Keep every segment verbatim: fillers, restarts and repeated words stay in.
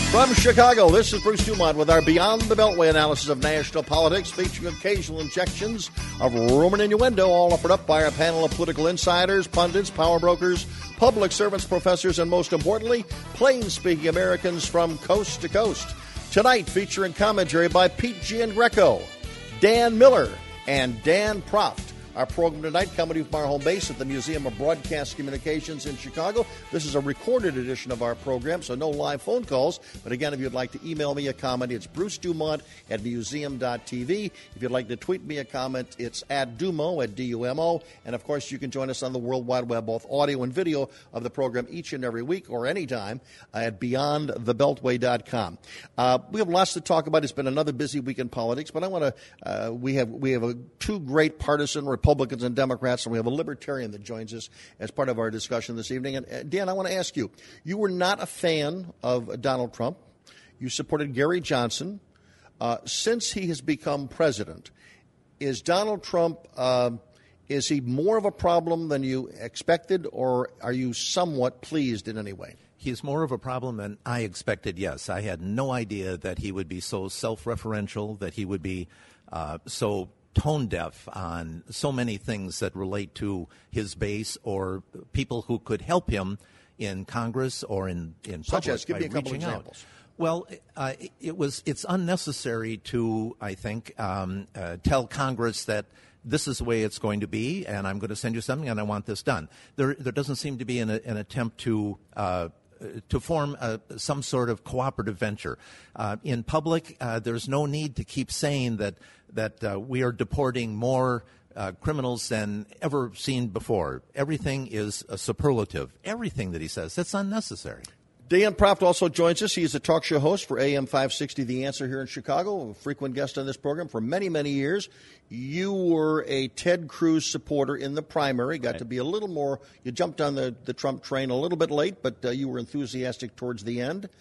From Chicago, this is Bruce Dumont with our Beyond the Beltway analysis of national politics, featuring occasional injections of rumor and innuendo, all offered up by our panel of political insiders, pundits, power brokers, public servants, professors, and most importantly, plain-speaking Americans from coast to coast. Tonight, featuring commentary by Pete Giangreco, Dan Miller, and Dan Proft. Our program tonight coming to you from our home base at the Museum of Broadcast Communications in Chicago. This is a recorded edition of our program, so no live phone calls. But again, if you'd like to email me a comment, it's Bruce Dumont at museum dot t v. If you'd like to tweet me a comment, it's at Dumo, at D U M O. And, of course, you can join us on the World Wide Web, both audio and video of the program each and every week or anytime at beyond the beltway dot com. Uh, we have lots to talk about. It's been another busy week in politics, but I want to uh, – we have we have a, two great partisan Republicans Republicans and Democrats, and we have a libertarian that joins us as part of our discussion this evening. And uh, Dan, I want to ask you, you were not a fan of Donald Trump. You supported Gary Johnson. Uh, since he has become president, is Donald Trump, uh, is he more of a problem than you expected, or are you somewhat pleased in any way? He's more of a problem than I expected, yes. I had no idea that he would be so self-referential, that he would be uh, so tone deaf on so many things that relate to his base or people who could help him in Congress or in, in Such public as, give by me a couple reaching examples. Out. Well, uh, it was it's unnecessary to, I think, um, uh, tell Congress that this is the way it's going to be, and I'm going to send you something, and I want this done. There, there doesn't seem to be an, an attempt to uh, to form a, some sort of cooperative venture. Uh, in public, uh, there's no need to keep saying that that uh, we are deporting more uh, criminals than ever seen before. Everything is a superlative. Everything that he says, that's unnecessary. Dan Proft also joins us. He is a talk show host for A M five sixty, The Answer here in Chicago, a frequent guest on this program for many, many years. You were a Ted Cruz supporter in the primary, got right. to be a little more, you jumped on the, the Trump train a little bit late, but uh, you were enthusiastic towards the end.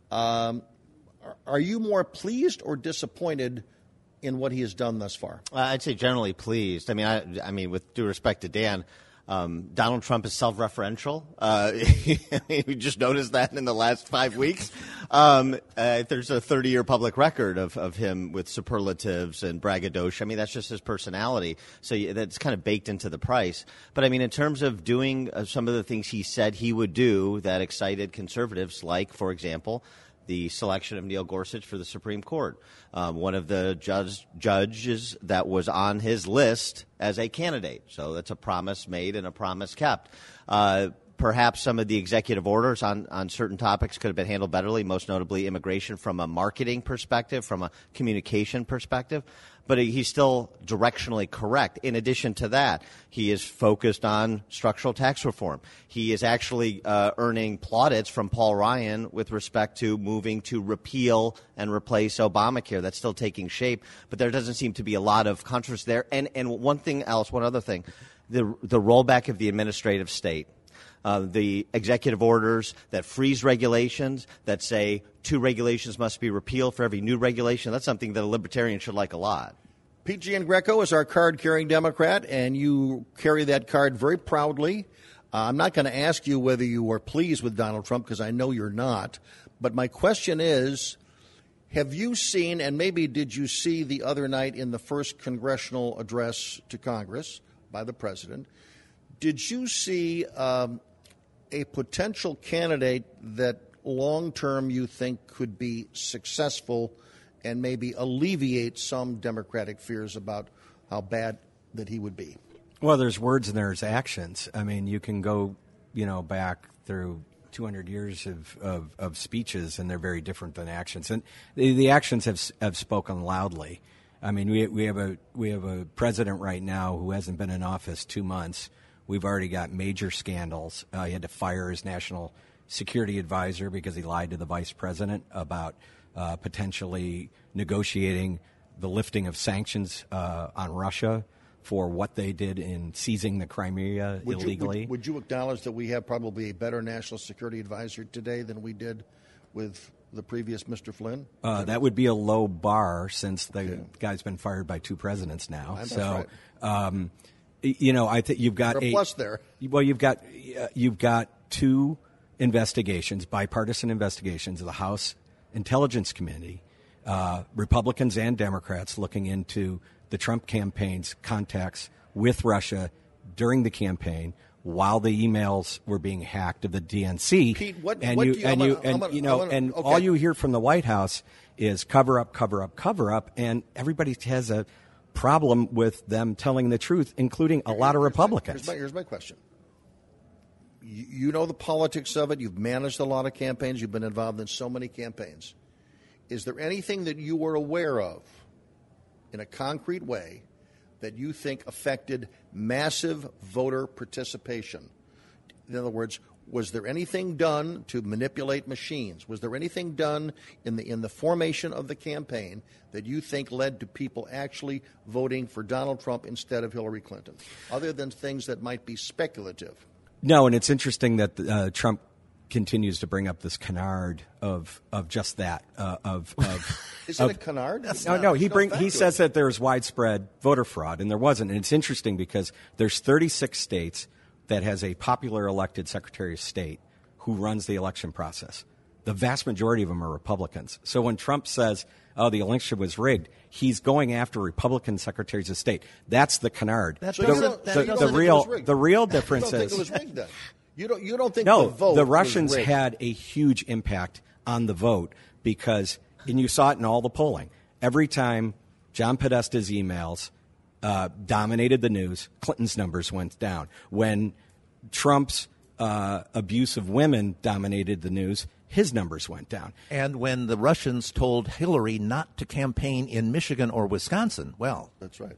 Um, are, are you more pleased or disappointed in what he has done thus far? Uh, I'd say generally pleased. I mean, I, I mean, with due respect to Dan, Um, Donald Trump is self-referential. Uh, we just noticed that in the last five weeks. Um, uh, there's a thirty-year public record of, of him with superlatives and braggadocio. I mean, that's just his personality. So you, that's kind of baked into the price. But, I mean, in terms of doing uh, some of the things he said he would do that excited conservatives, like, for example, the selection of Neil Gorsuch for the Supreme Court. Um, one of the judge, judges that was on his list as a candidate. So that's a promise made and a promise kept. Uh, perhaps some of the executive orders on, on certain topics could have been handled betterly, most notably immigration from a marketing perspective, from a communication perspective. But he's still directionally correct. In addition to that, he is focused on structural tax reform. He is actually uh, earning plaudits from Paul Ryan with respect to moving to repeal and replace Obamacare. That's still taking shape, but there doesn't seem to be a lot of controversy there. And and one thing else, one other thing, the the rollback of the administrative state. Uh, the executive orders that freeze regulations, that say two regulations must be repealed for every new regulation, that's something that a libertarian should like a lot. Pete Giangreco is our card-carrying Democrat, and you carry that card very proudly. Uh, I'm not going to ask you whether you are pleased with Donald Trump, because I know you're not. But my question is, have you seen, and maybe did you see the other night in the first congressional address to Congress by the president, did you see um, a potential candidate that long-term you think could be successful and maybe alleviate some Democratic fears about how bad that he would be? Well, there's words and there's actions. I mean, you can go, you know, back through two hundred years of, of, of speeches, and they're very different than actions. And the, the actions have have spoken loudly. I mean, we we have a we have a president right now who hasn't been in office two months. We've already got major scandals. Uh, he had to fire his national security advisor because he lied to the vice president about uh, potentially negotiating the lifting of sanctions uh, on Russia for what they did in seizing the Crimea would illegally. You, would, would you acknowledge that we have probably a better national security advisor today than we did with the previous Mister Flynn? Uh, that would be a low bar, since the okay. guy's been fired by two presidents now. That's so, right. um, you know, I think you've got a a plus there. Well, you've got uh, you've got two investigations, bipartisan investigations, of the House intelligence committee, uh, Republicans and Democrats looking into the Trump campaign's contacts with Russia during the campaign while the emails were being hacked of the D N C. Pete, what, and what you, do you, and I'm you, gonna, and I'm gonna, you know, gonna, and okay. all you hear from the White House is cover up, cover up, cover up, and everybody has a problem with them telling the truth, including a lot of Republicans. Here's my, here's my question. You, you know the politics of it. You've managed a lot of campaigns. You've been involved in so many campaigns. Is there anything that you were aware of in a concrete way that you think affected massive voter participation? In other words, was there anything done to manipulate machines? Was there anything done in the in the formation of the campaign that you think led to people actually voting for Donald Trump instead of Hillary Clinton, other than things that might be speculative? No, and it's interesting that uh, Trump continues to bring up this canard of of just that uh, of of. Is of, it a canard? That's no, not, no. He no bring he says it. that there's widespread voter fraud, and there wasn't. And it's interesting because there's thirty-six states that has a popular elected Secretary of State who runs the election process. The vast majority of them are Republicans. So when Trump says, oh, the election was rigged, he's going after Republican secretaries of state. That's the canard. That the, doesn't- that the, doesn't the think real it was rigged. the real You difference don't think is it was rigged then? You don't. You don't think no, the vote the was Russians rigged? had a huge impact on the vote because, and you saw it in all the polling. Every time John Podesta's emails uh, dominated the news, Clinton's numbers went down. When Trump's uh, abuse of women dominated the news, his numbers went down. And when the Russians told Hillary not to campaign in Michigan or Wisconsin, well, That's right.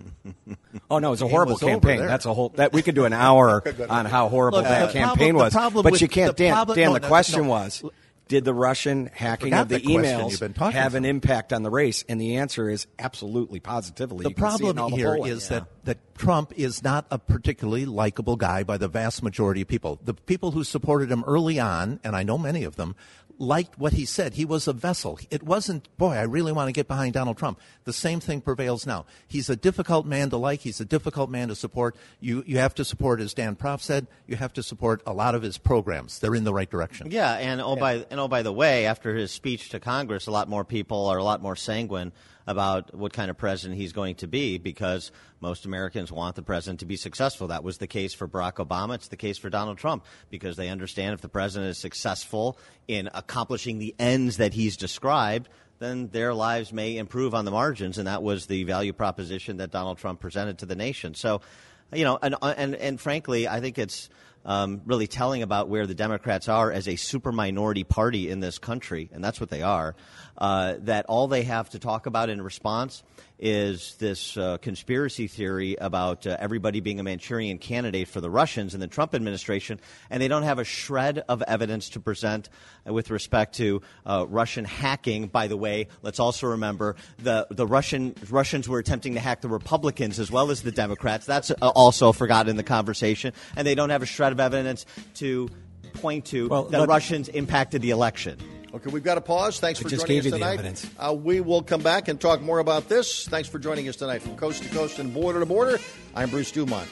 Oh no, it was a Game horrible was over campaign. there. That's a whole. That we could do an hour on how horrible Look, that the campaign problem- the was. problem But with- you can't, the Dan. problem- Dan, no, the no, question no. was, did the Russian hacking forgot of the the question emails you've been talking have an about. impact on the race? And the answer is absolutely, positively. The You can see it in problem all the here polling. is that, that Trump is not a particularly likable guy by the vast majority of people. The people who supported him early on, and I know many of them, liked what he said. He was a vessel. It wasn't, boy, I really want to get behind Donald Trump. The same thing prevails now. He's a difficult man to like. He's a difficult man to support. You you have to support, as Dan Proft said, you have to support a lot of his programs. They're in the right direction. Yeah, and oh by and oh by the way, after his speech to Congress, a lot more people are a lot more sanguine about what kind of president he's going to be because most Americans want the president to be successful. That was the case for Barack Obama. It's the case for Donald Trump because they understand if the president is successful in accomplishing the ends that he's described, then their lives may improve on the margins, and that was the value proposition that Donald Trump presented to the nation. So, you know, and and, and frankly, I think it's Um, really telling about where the Democrats are as a super minority party in this country, and that's what they are, uh, that all they have to talk about in response is this uh, conspiracy theory about uh, everybody being a Manchurian candidate for the Russians in the Trump administration, and they don't have a shred of evidence to present with respect to uh, Russian hacking. By the way, let's also remember the, the Russian Russians were attempting to hack the Republicans as well as the Democrats. That's uh, also forgotten in the conversation, and they don't have a shred of evidence to point to Well, that let- Russians impacted the election. Okay, we've got to pause. Thanks I for just joining gave us you the tonight. evidence. Uh, we will come back and talk more about this. Thanks for joining us tonight from coast to coast and border to border. I'm Bruce Dumont.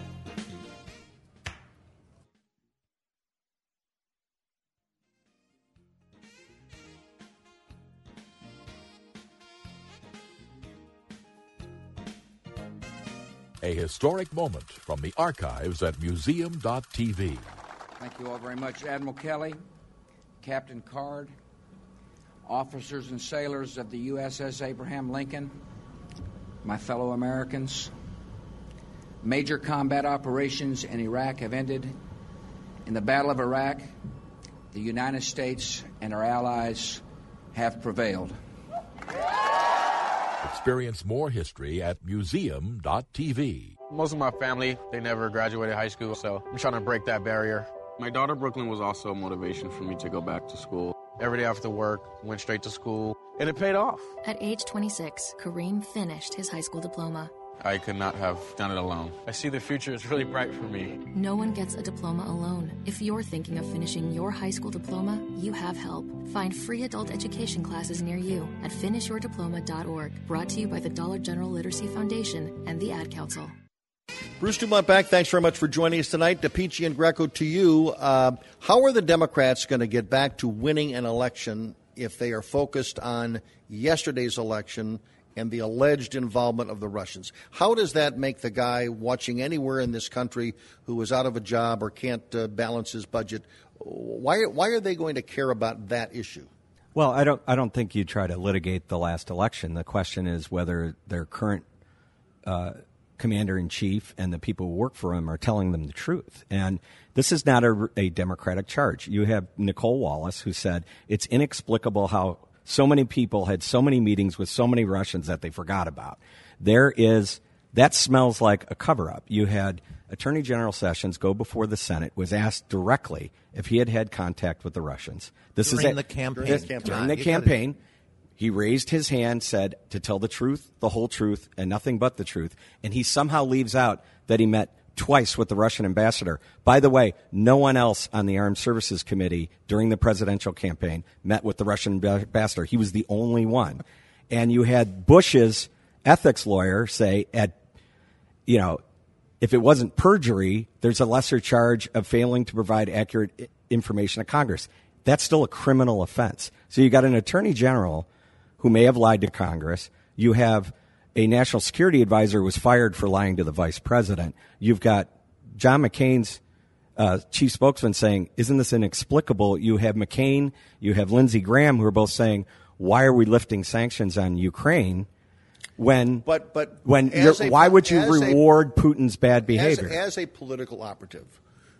A historic moment from the archives at museum dot t v. Thank you all very much. Admiral Kelly, Captain Card, officers and sailors of the U S S Abraham Lincoln, my fellow Americans. Major combat operations in Iraq have ended. In the Battle of Iraq, the United States and our allies have prevailed. Experience more history at museum dot t v. Most of my family, they never graduated high school, so I'm trying to break that barrier. My daughter, Brooklyn, was also a motivation for me to go back to school. Every day after work, went straight to school, and it paid off. At age twenty-six, Kareem finished his high school diploma. I could not have done it alone. I see the future is really bright for me. No one gets a diploma alone. If you're thinking of finishing your high school diploma, you have help. Find free adult education classes near you at finish your diploma dot org. Brought to you by the Dollar General Literacy Foundation and the Ad Council. Bruce Dumont back. Thanks very much for joining us tonight. DePici and Greco to you. Uh, how are the Democrats going to get back to winning an election if they are focused on yesterday's election and the alleged involvement of the Russians. How does that make the guy watching anywhere in this country who is out of a job or can't uh, balance his budget, why, why are they going to care about that issue? Well, I don't. I don't think you try to litigate the last election. The question is whether their current uh, commander-in-chief and the people who work for him are telling them the truth. And this is not a, a Democratic charge. You have Nicole Wallace, who said it's inexplicable how so many people had so many meetings with so many Russians that they forgot about. There is that smells like a cover-up. You had Attorney General Sessions go before the Senate, was asked directly if he had had contact with the Russians. This during is the campaign. This, During the during the campaign, he raised his hand, said to tell the truth, the whole truth, and nothing but the truth. And he somehow leaves out that he met twice with the Russian ambassador. By the way, no one else on the Armed Services Committee during the presidential campaign met with the Russian ambassador. He was the only one. And you had Bush's ethics lawyer say, at, you know, if it wasn't perjury, there's a lesser charge of failing to provide accurate information to Congress. That's still a criminal offense. So you got an attorney general who may have lied to Congress. You have a national security advisor who was fired for lying to the vice president. You've got John McCain's uh, chief spokesman saying, isn't this inexplicable? You have McCain, you have Lindsey Graham, who are both saying, why are we lifting sanctions on Ukraine? When, but, but when a, why would you reward a, Putin's bad behavior? As, as a political operative,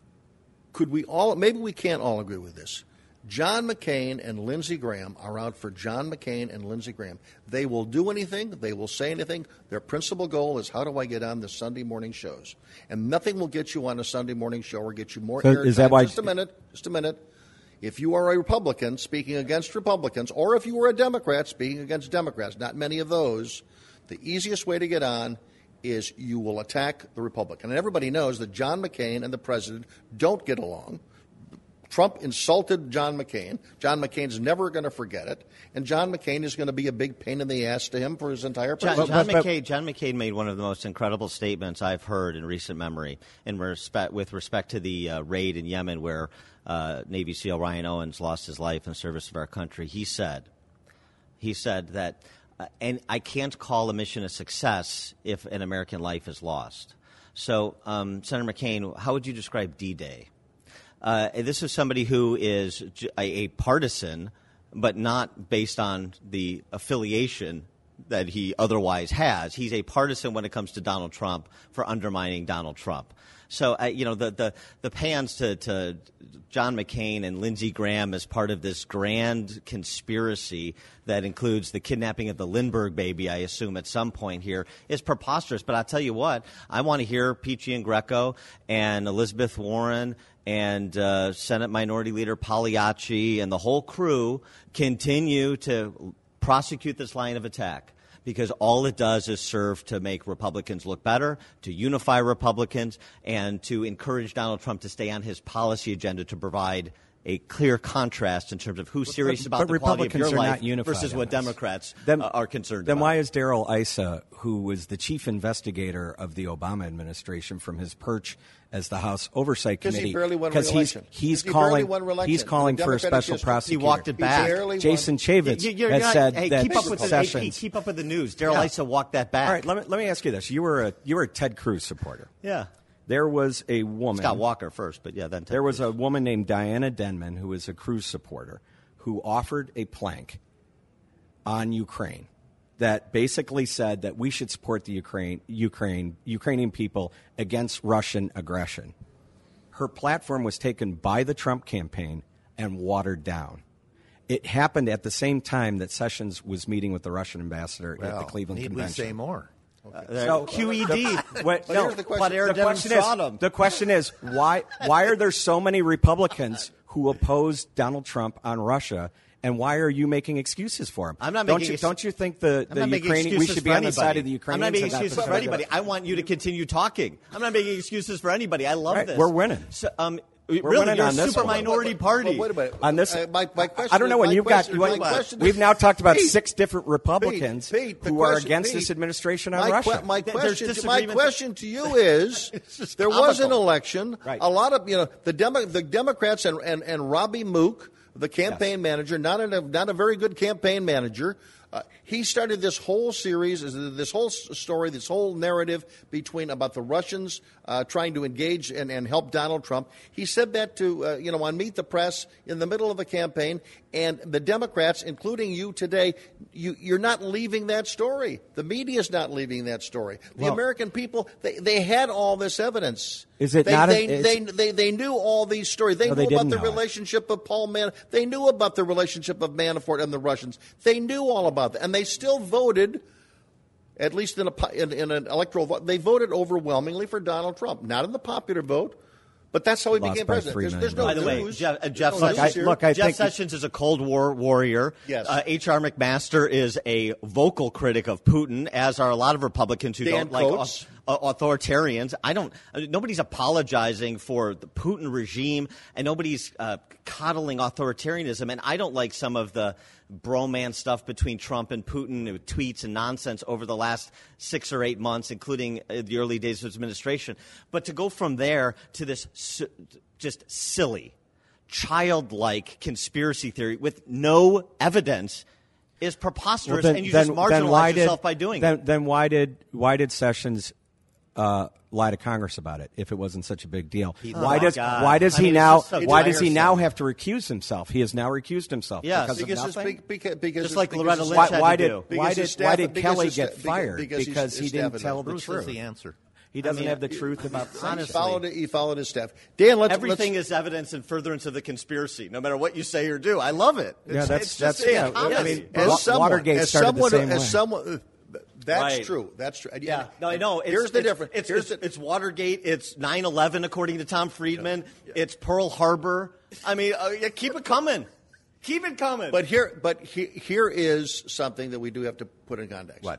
could we all, maybe we can't all agree with this. John McCain and Lindsey Graham are out for John McCain and Lindsey Graham. They will do anything. They will say anything. Their principal goal is, how do I get on the Sunday morning shows? And nothing will get you on a Sunday morning show or get you more so airtime. Is that why? Just a minute. Just a minute. If you are a Republican speaking against Republicans, or if you were a Democrat speaking against Democrats, not many of those, the easiest way to get on is you will attack the Republican. And everybody knows that John McCain and the president don't get along. Trump insulted John McCain. John McCain's never going to forget it. And John McCain is going to be a big pain in the ass to him for his entire presidency. John, John, McCain, John McCain made one of the most incredible statements I've heard in recent memory in respect, with respect to the uh, raid in Yemen where uh, Navy SEAL Ryan Owens lost his life in service of our country. He said, he said that, uh, and I can't call a mission a success if an American life is lost. So, um, Senator McCain, how would you describe D-Day? Uh, this is somebody who is a, a partisan, but not based on the affiliation that he otherwise has. He's a partisan when it comes to Donald Trump for undermining Donald Trump. So, uh, you know, the, the, the pans to, to John McCain and Lindsey Graham as part of this grand conspiracy that includes the kidnapping of the Lindbergh baby, I assume, at some point here, is preposterous. But I'll tell you what, I want to hear Peachy and Greco and Elizabeth Warren and uh, Senate Minority Leader Pagliacci and the whole crew continue to prosecute this line of attack, because all it does is serve to make Republicans look better, to unify Republicans, and to encourage Donald Trump to stay on his policy agenda to provide a clear contrast in terms of who's serious but, about but the quality Republicans of your are life not unified versus what this. Democrats then, uh, are concerned then about. Then why is Darrell Issa, who was the chief investigator of the Obama administration from his perch as the House Oversight Because Committee, he barely won because he's, re-election. he's he calling, barely won re-election. he's calling The for a Democratic special district, prosecutor. He walked it back. Jason Chaffetz You- you're has not- said hey, that keep up with the, Sessions. hey, keep up with the news. Darrell Yeah. Issa walked that back. All right, let me, let me ask you this. You were a, you were a Ted Cruz supporter. Yeah. There was a woman. Scott Walker first, but yeah, then Ted There was Cruz. a woman named Diana Denman who was a Cruz supporter who offered a plank on Ukraine that basically said that we should support the Ukraine, Ukraine, Ukrainian people against Russian aggression. Her platform was taken by the Trump campaign and watered down. It happened at the same time that Sessions was meeting with the Russian ambassador at Well, the Cleveland need Convention. we say more? So Q E D. What, But no, here's the question. But Aaron the question Denham is, shot him. the question is why why are there so many Republicans who oppose Donald Trump on Russia, and why are you making excuses for him? I'm not don't making you ex- don't you think the, I'm the not making Ukrainian we excuses should be for on the anybody. side of the Ukrainians? I'm not making and excuses the for side of the- anybody. I want you to continue talking. I'm not making excuses for anybody. I love Right, this. we're winning. So, um, We're really, winning you're on a this super one. minority But- but- party. but wait a minute. On this, Uh, my, my question I don't know is- when my you've got. question- You, my question we've is- now talked about Pete, six different Republicans Pete, Pete, the who are question- against Pete, this administration on my Russia. Que- my There's question, my disagreement. question to you is: just there was an comical. election. Right. A lot of you know the Demo- the Democrats and, and, and Robbie Mook the campaign yes. manager, not a not a very good campaign manager. Uh, he started this whole series, this whole story, this whole narrative between about the Russians uh, trying to engage and, and help Donald Trump. He said that to uh, you know on Meet the Press in the middle of the campaign, and the Democrats, including you today, you, you're not leaving that story. The media's not leaving that story. The well, American people, they, they had all this evidence. Is it they, not? They, a, they, they, they knew all these stories. They no, knew they about the know relationship it. of Paul Manafort. They knew about the relationship of Manafort and the Russians. They knew all about that, and they still voted. At least in, a, in, in an electoral vote, they voted overwhelmingly for Donald Trump. Not in the popular vote, but that's how he Lost became president. There's, there's no By the news. way, Jeff, uh, Jeff, no Sessions, news look, I, look, I Jeff think Sessions is a Cold War warrior. Yes. Uh, H R. McMaster is a vocal critic of Putin, as are a lot of Republicans who Dan don't like Coates. uh, authoritarians. I don't. Uh, nobody's apologizing for the Putin regime, and nobody's uh, coddling authoritarianism. And I don't like some of the bromance stuff between Trump and Putin, uh, tweets and nonsense over the last six or eight months, including uh, the early days of his administration. But to go from there to this su- just silly, childlike conspiracy theory with no evidence is preposterous, well, then, and you then, just marginalize did, yourself by doing then, it. Then why did why did Sessions uh, lie to Congress about it if it wasn't such a big deal? Oh why does God. why does I he mean, now so why does he tiresome. now have to recuse himself? He has now recused himself Yes. because, because of it's nothing. because, because Just it's, like because Loretta it's- Lynch Why, had why to did do. Because why his did staff- why did because Kelly his get sta- fired? because his- Because his he staff didn't is tell out. the Bruce truth. is the answer. He doesn't mean, have the truth about He honestly. followed, he followed his staff. Dan, let's Everything let's, is evidence and furtherance of the conspiracy, no matter what you say or do. I love it. Yeah, It's, that's- it's just that's- yeah, comedy. I mean, as Wa- someone, Watergate as started someone, the same as way. someone, that's Right. true. That's true. Yeah, no, I know. It's, Here's the it's, difference. It's, Here's it's, the, it's Watergate. It's nine eleven, according to Tom Friedman. It's Pearl Harbor. I mean, uh, yeah, keep it coming. Keep it coming. but here, but he, here is something that we do have to put in context. What?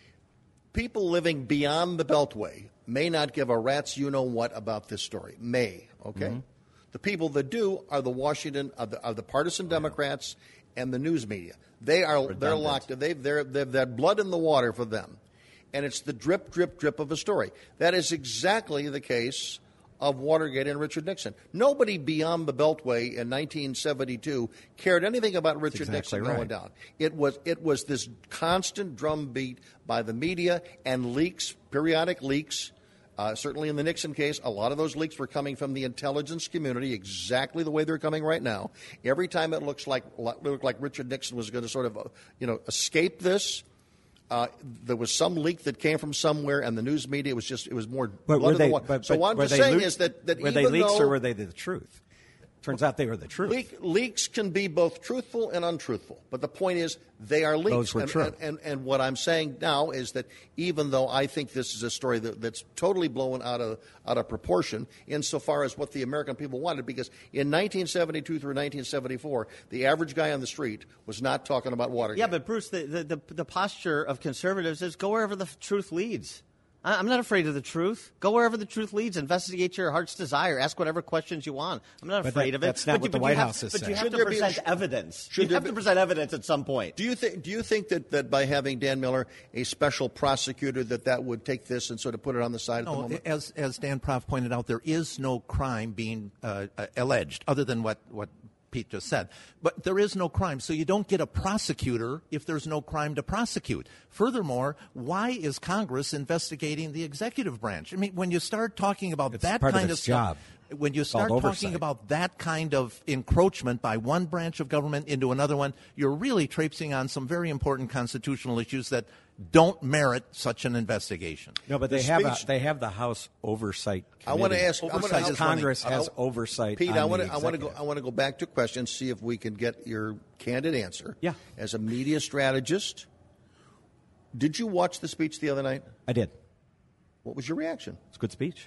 People living beyond the Beltway may not give a rat's you-know-what about this story. May, okay? Mm-hmm. The people that do are the Washington, are the, are the partisan Democrats and the news media. They are, they're locked, they've, they're, they've that blood in the water for them. And it's the drip, drip, drip of a story. That is exactly the case of Watergate and Richard Nixon. Nobody beyond the Beltway in nineteen seventy-two cared anything about Richard exactly Nixon going right. down. It was it was this constant drumbeat by the media and leaks, periodic leaks. Uh, certainly in the Nixon case, a lot of those leaks were coming from the intelligence community, exactly the way they're coming right now. Every time it looks like looked like Richard Nixon was going to sort of, uh, you know, escape this. Uh, there was some leak that came from somewhere, and the news media was just, it was more But blood were in the they, water. but, So but what I'm were just they saying lea- is that, that were even they leaks though or were they the truth? Turns out they were the truth. leak, leaks can be both truthful and untruthful, but the point is they are leaks. Those were and, true. And, and, and what I'm saying now is that even though I think this is a story that, that's totally blown out of out of proportion insofar as what the American people wanted, because in nineteen seventy-two through nineteen seventy-four, the average guy on the street was not talking about Watergate. yeah, but Bruce, the, the, the, the posture of conservatives is go wherever the f- truth leads. I- I'm not afraid of the truth. Go wherever the truth leads. Investigate your heart's desire. Ask whatever questions you want. I'm not But afraid that- of it. that's not but what you, the but White you have, House is But you saying. have Should to there be- present should- evidence. should You there have be- to present evidence at some point. Do you think? Do you think that, that by having Dan Miller, a special prosecutor, that that would take this and sort of put it on the side at the No, moment? as as Dan Proft pointed out, there is no crime being uh, uh, alleged, other than what, what Pete just said. But there is no crime, so you don't get a prosecutor if there's no crime to prosecute. Furthermore, why is Congress investigating the executive branch? I mean, when you start talking about It's that part of kind its of stuff, job. when you start called talking oversight. about that kind of encroachment by one branch of government into another one, you're really traipsing on some very important constitutional issues that don't merit such an investigation. No, but they The have speech- a, they have the House Oversight Committee. I want to ask. I wanna- Oversight I- is Congress running. has I- oversight. Pete, on I want the to. I want to go. executive. I want to go back to questions. See if we can get your candid answer. Yeah. As a media strategist, did you watch the speech the other night? I did. What was your reaction? It's a good speech.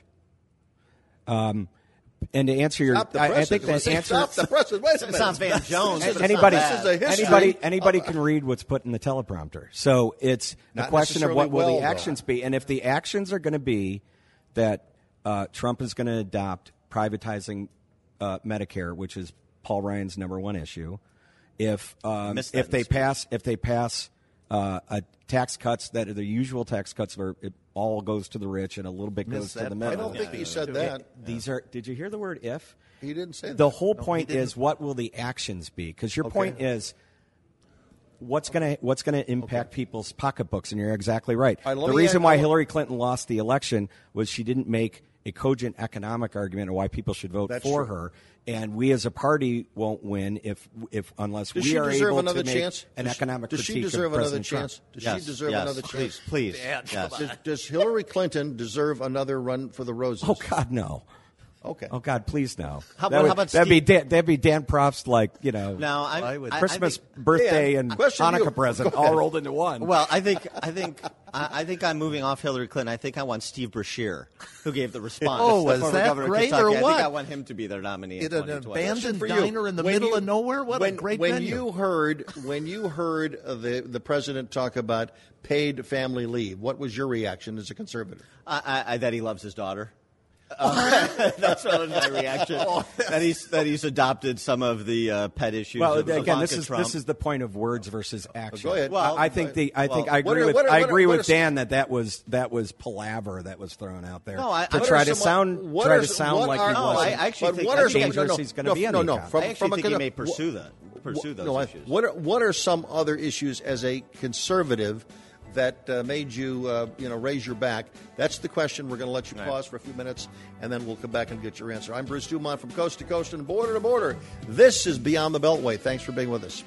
Um, and to answer your, Stop the I, I presses. think When I that say answer. Stop the presses. Wait a minute. It's not Van Jones. This is- anybody, This is a history. anybody, anybody can read what's put in the teleprompter. So it's a Not question of what necessarily will well, the though. actions be, and if the actions are going to be that uh, Trump is going to adopt privatizing uh, Medicare, which is Paul Ryan's number one issue, if um, Missed that if in they the speech. pass if they pass uh, a tax cuts that are the usual tax cuts are all goes to the rich and a little bit goes to the middle. I don't think he said that. These are. Did you hear the word if? He didn't say that. The whole point is, what will the actions be? Because your Okay. point is, what's going to what's going to impact people's pocketbooks, and you're exactly right. All right, let the me reason add- why I- Hillary Clinton lost the election was she didn't make a cogent economic argument of why people should vote That's for true. her. And we as a party won't win if if unless Does we she are deserve able another to make chance? an Does she- economic Does she critique deserve of another President Trump. chance? Does Yes, she deserve yes, another please, chance? please. Dan, Yes. come Does, does Hillary Clinton deserve another run for the roses? Oh God, no. Okay. Oh God, please no. How That about- would- how about that'd be Steve- Dan, that'd be Dan Proft's, like, you know, Now, I, I would- I- I Christmas, think- birthday, Dan, and question Hanukkah you. present Go ahead. all rolled into one. Well, I think I think I, I think I'm moving off Hillary Clinton. I think I want Steve Brashear, who gave the response. Oh, the was former that governor of great Kentucky. or I think what? I want him to be their nominee. In in an twenty twenty. abandoned For you. diner in the When middle you- of nowhere? What when, a great when venue. you heard when you heard uh, the the president talk about paid family leave, what was your reaction as a conservative? I, I, I, that he loves his daughter. Uh, that's what was my reaction. that he's that he's adopted some of the uh, pet issues. Well, of again, Ivanka this is Trump. this is the point of words versus action. Go ahead. Well, I, I think the I well, think I what agree are- with what are- I what are- agree what with are- Dan that that was that was palaver that was thrown out there No, I- to what try are to some- sound what try are to some- sound what like are- he No, was. I actually But think what I are think some- dangerous no, no, he's gonna no, be on no, the no. account. From, I actually from a think kind he of- may pursue that. Pursue those no, I- issues. What are, what are some other issues as a conservative that uh, made you uh, you know raise your back? That's the question. We're going to let you Right. pause for a few minutes, and then we'll come back and get your answer. I'm Bruce Dumont from Coast to Coast and Border to Border. This is Beyond the Beltway. Thanks for being with us.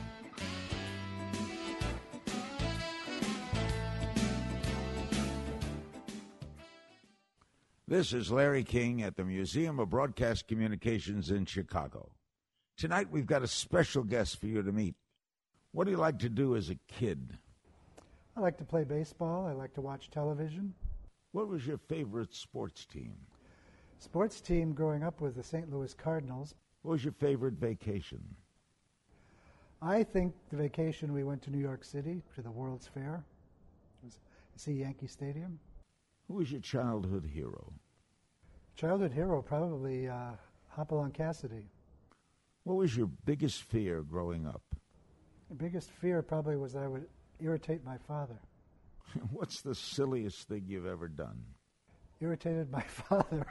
This is Larry King at the Museum of Broadcast Communications in Chicago. Tonight we've got a special guest for you to meet. What do you like to do as a kid? I like to play baseball. I like to watch television. What was your favorite sports team? Sports team growing up was the Saint Louis Cardinals. What was your favorite vacation? I think the vacation we went to New York City to the World's Fair. It was to see Yankee Stadium. Who was your childhood hero? Childhood hero, probably uh, Hopalong Cassidy. What was your biggest fear growing up? The biggest fear probably was I would irritate my father. What's the silliest thing you've ever done? Irritated my father.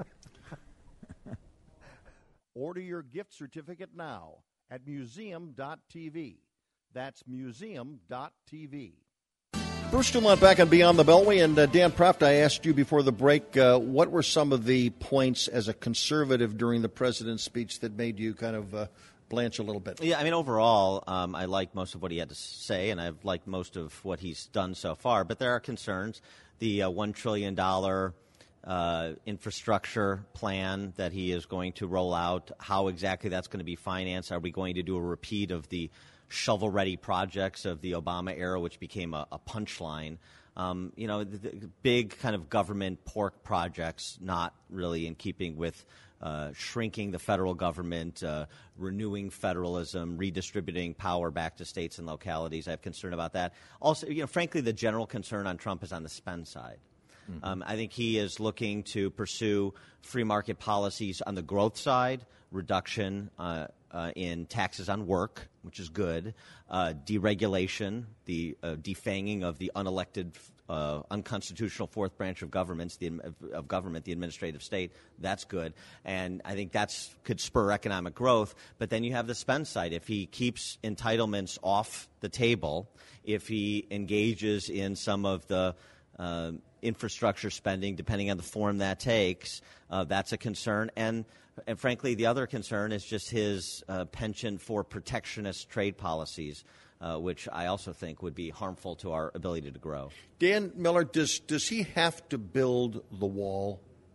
Order your gift certificate now at museum dot t v. That's museum dot t v. Bruce Dumont back on Beyond the Beltway. And uh, Dan Proft, I asked you before the break, uh, what were some of the points as a conservative during the president's speech that made you kind of uh, blanch a little bit? Yeah, I mean, overall, um, I liked most of what he had to say, and I've liked most of what he's done so far. But there are concerns. The uh, one trillion dollars uh, infrastructure plan that he is going to roll out, how exactly that's going to be financed. Are we going to do a repeat of the shovel-ready projects of the Obama era, which became a, a punchline? Um, you know, the, the big kind of government pork projects, not really in keeping with uh, shrinking the federal government, uh, renewing federalism, redistributing power back to states and localities. I have concern about that. Also, you know, frankly, the general concern on Trump is on the spend side. Mm-hmm. Um, I think he is looking to pursue free market policies on the growth side, reduction uh, uh, in taxes on work, which is good, uh, deregulation, the uh, defanging of the unelected, uh, unconstitutional fourth branch of governments, the of government, the administrative state. That's good, and I think that's could spur economic growth. But then you have the spend side. If he keeps entitlements off the table, if he engages in some of the uh, infrastructure spending, depending on the form that takes, uh, that's a concern. And, and frankly, the other concern is just his uh, penchant for protectionist trade policies, uh, which I also think would be harmful to our ability to grow. Dan Miller, does does he have to build the wall?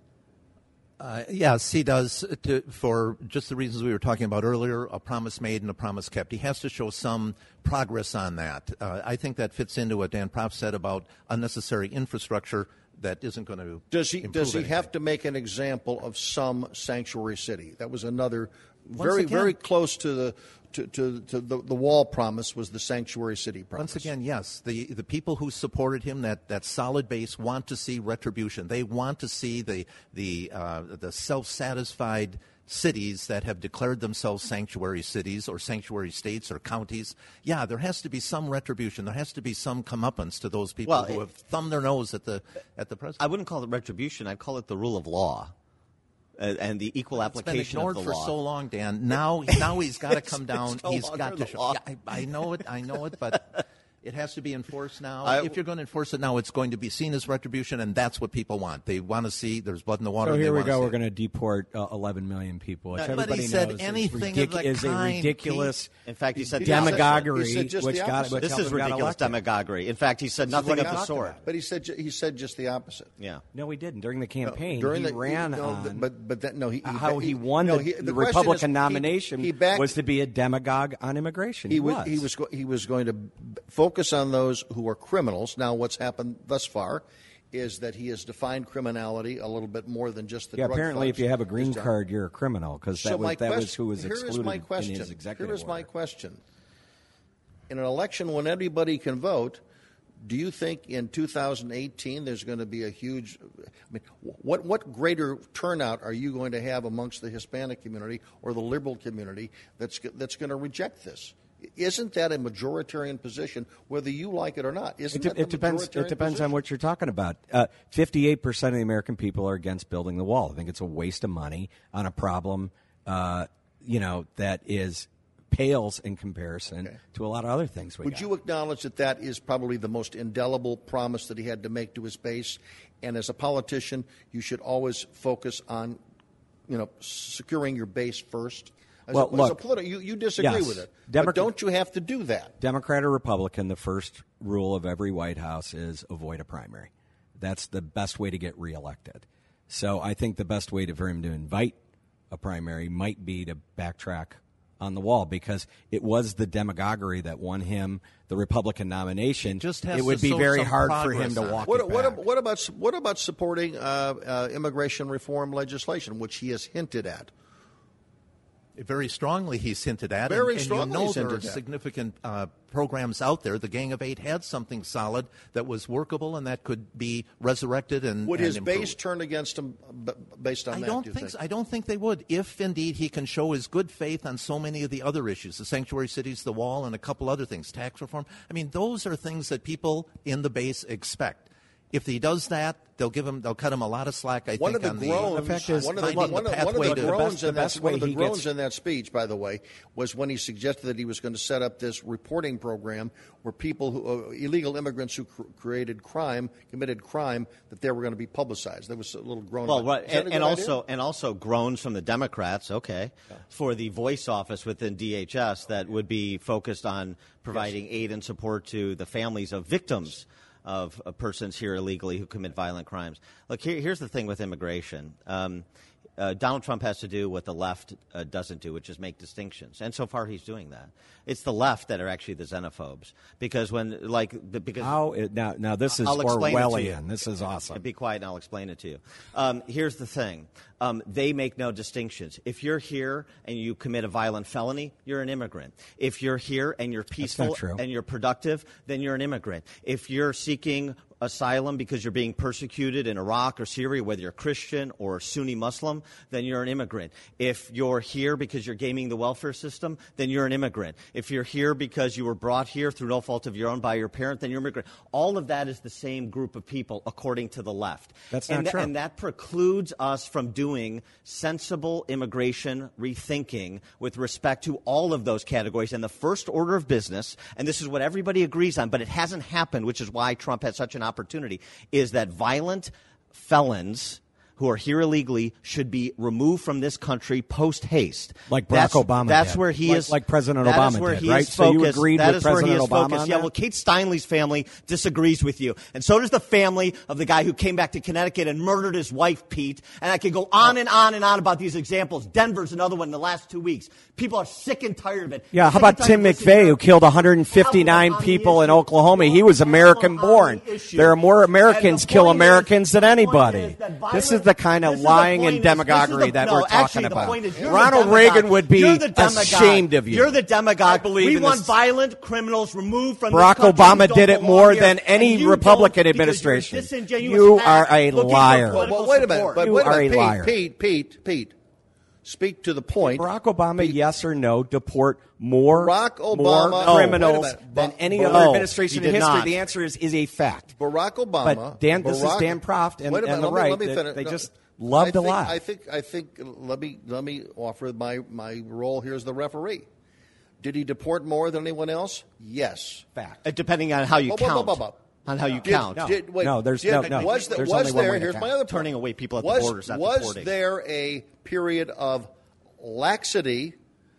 Uh, yes, he does, to, for just the reasons we were talking about earlier, a promise made and a promise kept. He has to show some progress on that. Uh, I think that fits into what Dan Proft said about unnecessary infrastructure that isn't going to Does he improve does he anything. have to make an example of some sanctuary city? That was another Once very again- very close to the to, to, to the, the wall promise was the sanctuary city promise. Once again, yes, the the people who supported him, that, that solid base, want to see retribution. They want to see the the uh, the self-satisfied cities that have declared themselves sanctuary cities or sanctuary states or counties, yeah, there has to be some retribution. There has to be some comeuppance to those people Well, who it, have thumbed their nose at the at the president. I wouldn't call it retribution. I'd call it the rule of law. Uh, and the equal application it's been ignored of the for law. so long, Dan. Now, now he's got to come down. no He's longer got to the show. law. Yeah, I, I know it. I know it, but it has to be enforced now. I- if you're going to enforce it now, it's going to be seen as retribution, and that's what people want. They want to see there's blood in the water. So and here they we wanna go. see We're it. going to deport uh, eleven million people, which But he everybody said knows anything is, of the is a kind, ridiculous In fact, he said demagoguery, He said just which the got opposite. which this helped is him got ridiculous elected. demagoguery. In fact, he said This is nothing what of he the talked sort. about. But he said ju- he said just the opposite. Yeah. No, he didn't. During the campaign, During he the, ran no, on but but that, no, he, he how he won no, the, he- the question Republican is, nomination He, he backed, was to be a demagogue on immigration. He He, was was. he was go- he was going to b- focus on those who are criminals. Now, what's happened thus far is that he has defined criminality a little bit more than just the yeah, drug apparently, thugs. if you have a green He's done. card, you're a criminal because that So was my that was question- who was here is excluded my question. in his executive Here is my order. question. In an election when anybody can vote, do you think in two thousand eighteen there's going to be a huge? I mean, what what greater turnout are you going to have amongst the Hispanic community or the liberal community that's that's going to reject this? Isn't that a majoritarian position, whether you like it or not? Isn't It, de- that it the depends. majoritarian It depends position? on what you're talking about. Uh, Fifty-eight percent of the American people are against building the wall. I think it's a waste of money on a problem, uh, you know, that is pales in comparison Okay. to a lot of other things. We Would got. you acknowledge that that is probably the most indelible promise that he had to make to his base? And as a politician, you should always focus on, you know, securing your base first. As Well, a, as look, a politi- you, you disagree yes, with it, Democrat- but don't you have to do that? Democrat or Republican, the first rule of every White House is avoid a primary. That's the best way to get reelected. So I think the best way to, for him to invite a primary might be to backtrack on the wall because it was the demagoguery that won him the Republican nomination. It just has it would to be show very some hard for him progress to on it. walk What, it what, back. ab- what about what about supporting uh, uh, immigration reform legislation, which he has hinted at? Very strongly, he's hinted at. Very and, strongly and you know he's there are hinted at. significant uh, programs out there. The Gang of Eight had something solid that was workable and that could be resurrected and Would and his improved. base turn against him b- based on I that? don't do you think, think? so. I don't think they would. If indeed he can show his good faith on so many of the other issues, the sanctuary cities, the wall, and a couple other things, tax reform. I mean, those are things that people in the base expect. If he does that, they'll give him, they'll cut him a lot of slack. I One think of on the groans, the, the fact is- one of the, finding one the of, one of pathway the to- groans The best- in the that best one of way the he groans gets- in that speech, by the way, was when he suggested that he was going to set up this reporting program where people who uh, illegal immigrants who cr- created crime, committed crime, that they were going to be publicized. There was a little groan. Well, about- right, Is that a and, good and idea? also and also groans from the Democrats, okay, for the voice office within D H S that would be focused on providing aid and support to the families of victims of, of persons here illegally who commit violent crimes. Look, here, here's the thing with immigration. Um, uh, Donald Trump has to do what the left uh, doesn't do, which is make distinctions. And so far, he's doing that. It's the left that are actually the xenophobes, because when, like, the, because How it, now, now this is I'll explain it to you. Orwellian. This is awesome. Be quiet and I'll explain it to you. Um, here's the thing. Um, they make no distinctions. If you're here and you commit a violent felony, you're an immigrant. If you're here and you're peaceful true. and you're productive, then you're an immigrant. If you're seeking asylum because you're being persecuted in Iraq or Syria, whether you're Christian or Sunni Muslim, then you're an immigrant. If you're here because you're gaming the welfare system, then you're an immigrant. If you're here because you were brought here through no fault of your own by your parent, then you're an immigrant. All of that is the same group of people, according to the left. That's and not tha- true. And that precludes us from doing sensible immigration rethinking with respect to all of those categories. And the first order of business, and this is what everybody agrees on, but it hasn't happened, which is why Trump had such an opportunity, is that violent felons who are here illegally should be removed from this country post haste. Like Barack that's, Obama That's did. where he Like- is. like President that Obama is where did, he right? is So you focused. agreed That with is where he President is Obama focused. on Yeah. that? Well, Kate Steinle's family disagrees with you, and so does the family of the guy who came back to Connecticut and murdered his wife, Pete. And I could go on and on and on about these examples. Denver's another one in the last two weeks. People are sick and tired of it. Yeah, how Sick about and tired Tim of listening McVeigh, to- who killed one hundred fifty-nine Have one on the people in issue. Oklahoma? He was American-born. There are more Americans kill Americans than anybody. This is the kind of lying and demagoguery that no, we're talking actually, about. The point is, you're Ronald the demagogue. Reagan would be You're the demagogue. ashamed of you. You're the demagogue. believe we in want this- violent criminals removed from Barack this country who Obama don't did it belong more here, than any and you Republican don't, because administration. you're a disingenuous You hack are a looking for liar. Well, political well, wait a minute. support. But You wait a are minute, a liar. Pete, Pete, Pete, Pete. speak to the point. Barack Obama, Pete, yes or no, deport more, Barack Obama, more no, criminals than any Bar- other no, administration in history? Not. The answer is is a fact. Barack Obama. But Dan, this Barack, is Dan Proft and, minute, and the let me, right. let me They, they no, just love I to think, lie. I think. I think. Let me let me offer my my role here as the referee. Did he deport more than anyone else? Yes. Fact. Uh, depending on how you oh, count. oh, oh, oh, oh. On how you did, count. No, did, wait, no there's did, no, no. Was, the, there's was only one there? way to Here's count. my other Turning point. away people at was, the borders, not was deporting. there a period of laxity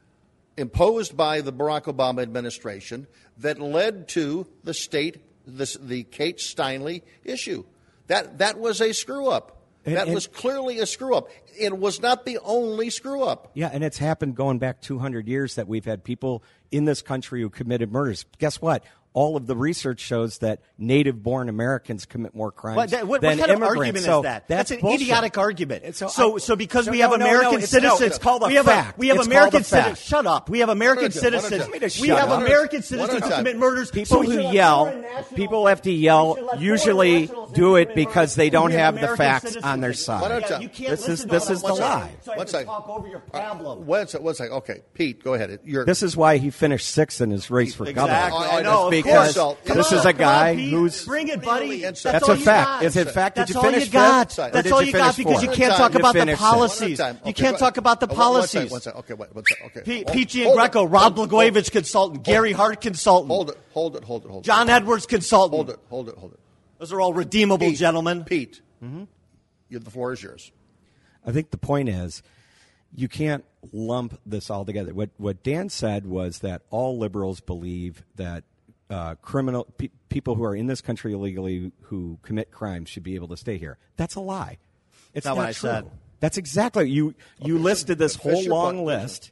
imposed by the Barack Obama administration that led to the state, this, the Kate Steinle issue? That that was a screw up. And, that and, was clearly a screw up. It was not the only screw up. Yeah, and it's happened going back two hundred years that we've had people in this country who committed murders. Guess what? All of the research shows that native-born Americans commit more crimes what, that, what, than what kind immigrants. of argument so is that? That's, that's an bullshit. idiotic argument. So, so, I, so because so we have no, no, American no, it's, citizens, no, it's called a we have fact. A, we have it's American citizens. Shut up. We have American citizens. We have up. American citizens who commit murders. People so who yell, people have to yell. Usually, do it because they don't have the facts on their side. Yeah, you can't this is listen this to is them. the lie. So I One second. talk over your problem. One second. One second. Okay, Pete, go ahead. You're, this is why he finished sixth in his race for exactly. governor. I know. Because so. this on, is a guy on, who's. Bring it, buddy. That's, That's all a you fact. got. Is it fact? Did That's you all finish you got. fifth? That's all you got because you can't talk about the policies. You can't talk about the policies. One second. Okay, wait. One second. Okay. P G and Greco, Rob Blagojevich consultant, Gary Hart consultant. Hold it. Hold it. Hold it. Hold it. John Edwards consultant. Hold it. Hold it. Hold it. Those are all redeemable, Pete, gentlemen. Pete, mm-hmm. you, the floor is yours. I think the point is, you can't lump this all together. What what Dan said was that all liberals believe that uh, criminal pe- people who are in this country illegally who commit crimes should be able to stay here. That's a lie. It's not not, what I true. said. That's exactly you. You Okay, listed this whole Fisher long Buck- list,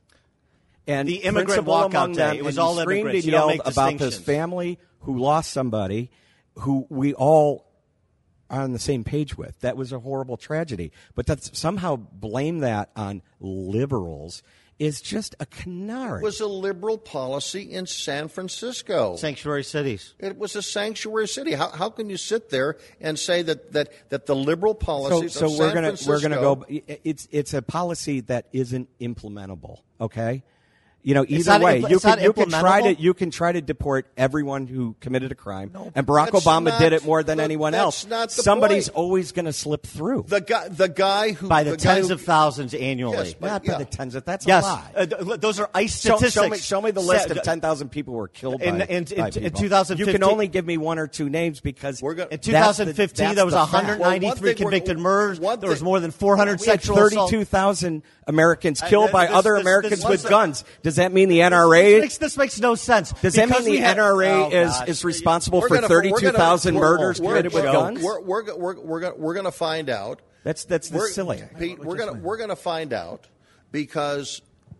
and The immigrant principal walkout among day, them, it was and all you screamed immigrants. and You don't yelled make about this distinctions. family who lost somebody, who we all are on the same page with. That was a horrible tragedy. But to somehow blame that on liberals is just a canard. It was a liberal policy in San Francisco. Sanctuary cities. It was a sanctuary city. How, how can you sit there and say that, that, that the liberal policies so, so of we're San gonna Francisco... we're gonna go. It's it's a policy that isn't implementable. Okay. You know, either not way, impl- you it's can not you can try to implementable? you can try to deport everyone who committed a crime, and Barack that's Obama not did it more than the- anyone that's else. not the Somebody's point. always going to slip through. The guy, the guy who... By the, guy tens who, of thousands annually. Yes, but- Not yeah. by the tens of that's Yes, a lie. uh, th- those are ICE Show, statistics. show me, show me the list Sa- of ten thousand people who were killed In- by, in- by in- people. in two thousand You fifteen can only give me one or two names because We're gonna- In that's the- twenty fifteen, that's there was the one fact. hundred Well, one ninety-three thing we're- convicted murders. one There was thing- more than four hundred We had sexual assaults. thirty-two thousand Americans killed Uh, by this- other this- Americans this- with this- guns. Does that mean the This N R A? makes, this makes no sense. Does that mean Because the we had- N R A oh, is, God. is responsible We're for gonna- we're gonna- thirty-two thousand we're- murders we're- committed with we're- guns? We're, we're, we're, we're, gonna, we're going to find out. That's that's the We're- silly. Pete, we're going to we're going to find out because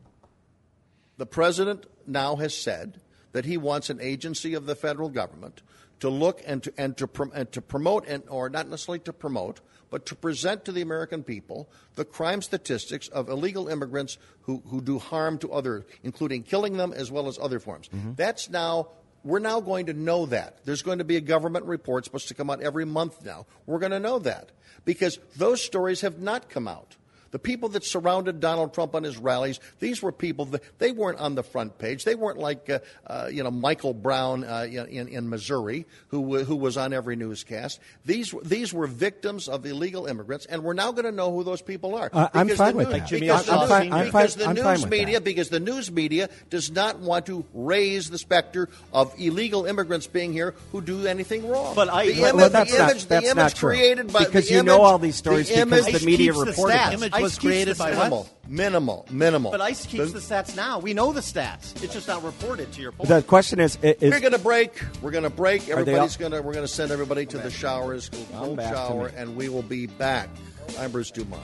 the president now has said that he wants an agency of the federal government to look and to and to prom- and to promote and or not necessarily to promote, but to present to the American people the crime statistics of illegal immigrants who, who do harm to others, including killing them as well as other forms. Mm-hmm. That's now. We're now going to know that. There's going to be a government report supposed to come out every month now. We're going to know that because those stories have not come out. The people that surrounded Donald Trump on his rallies, these were people that they weren't on the front page. They weren't like uh, uh, you know Michael Brown uh, in, in Missouri, who who was on every newscast. These these were victims of illegal immigrants, and we're now going to know who those people are. Uh, I'm Because fine the with news- that. Jimmy because the I'm news- fine- I'm because fine- the I'm fine news with media, that. because the news media does not want to raise the specter of illegal immigrants being here who do anything wrong. But I- the well, image, well, that's the not- image, the that's image not true. created by Because the you know image- all these stories the because image, the media keeps the reported stats. them. Image ICE was keeps created the by stats. minimal, minimal, minimal. But ICE keeps the stats now. We know the stats. It's just not reported. To your point. The question is, is We're going to break. We're going to break. they all- Everybody's going to. We're going to send everybody to the showers, cold back to shower, me. and we will be back. I'm Bruce Dumont.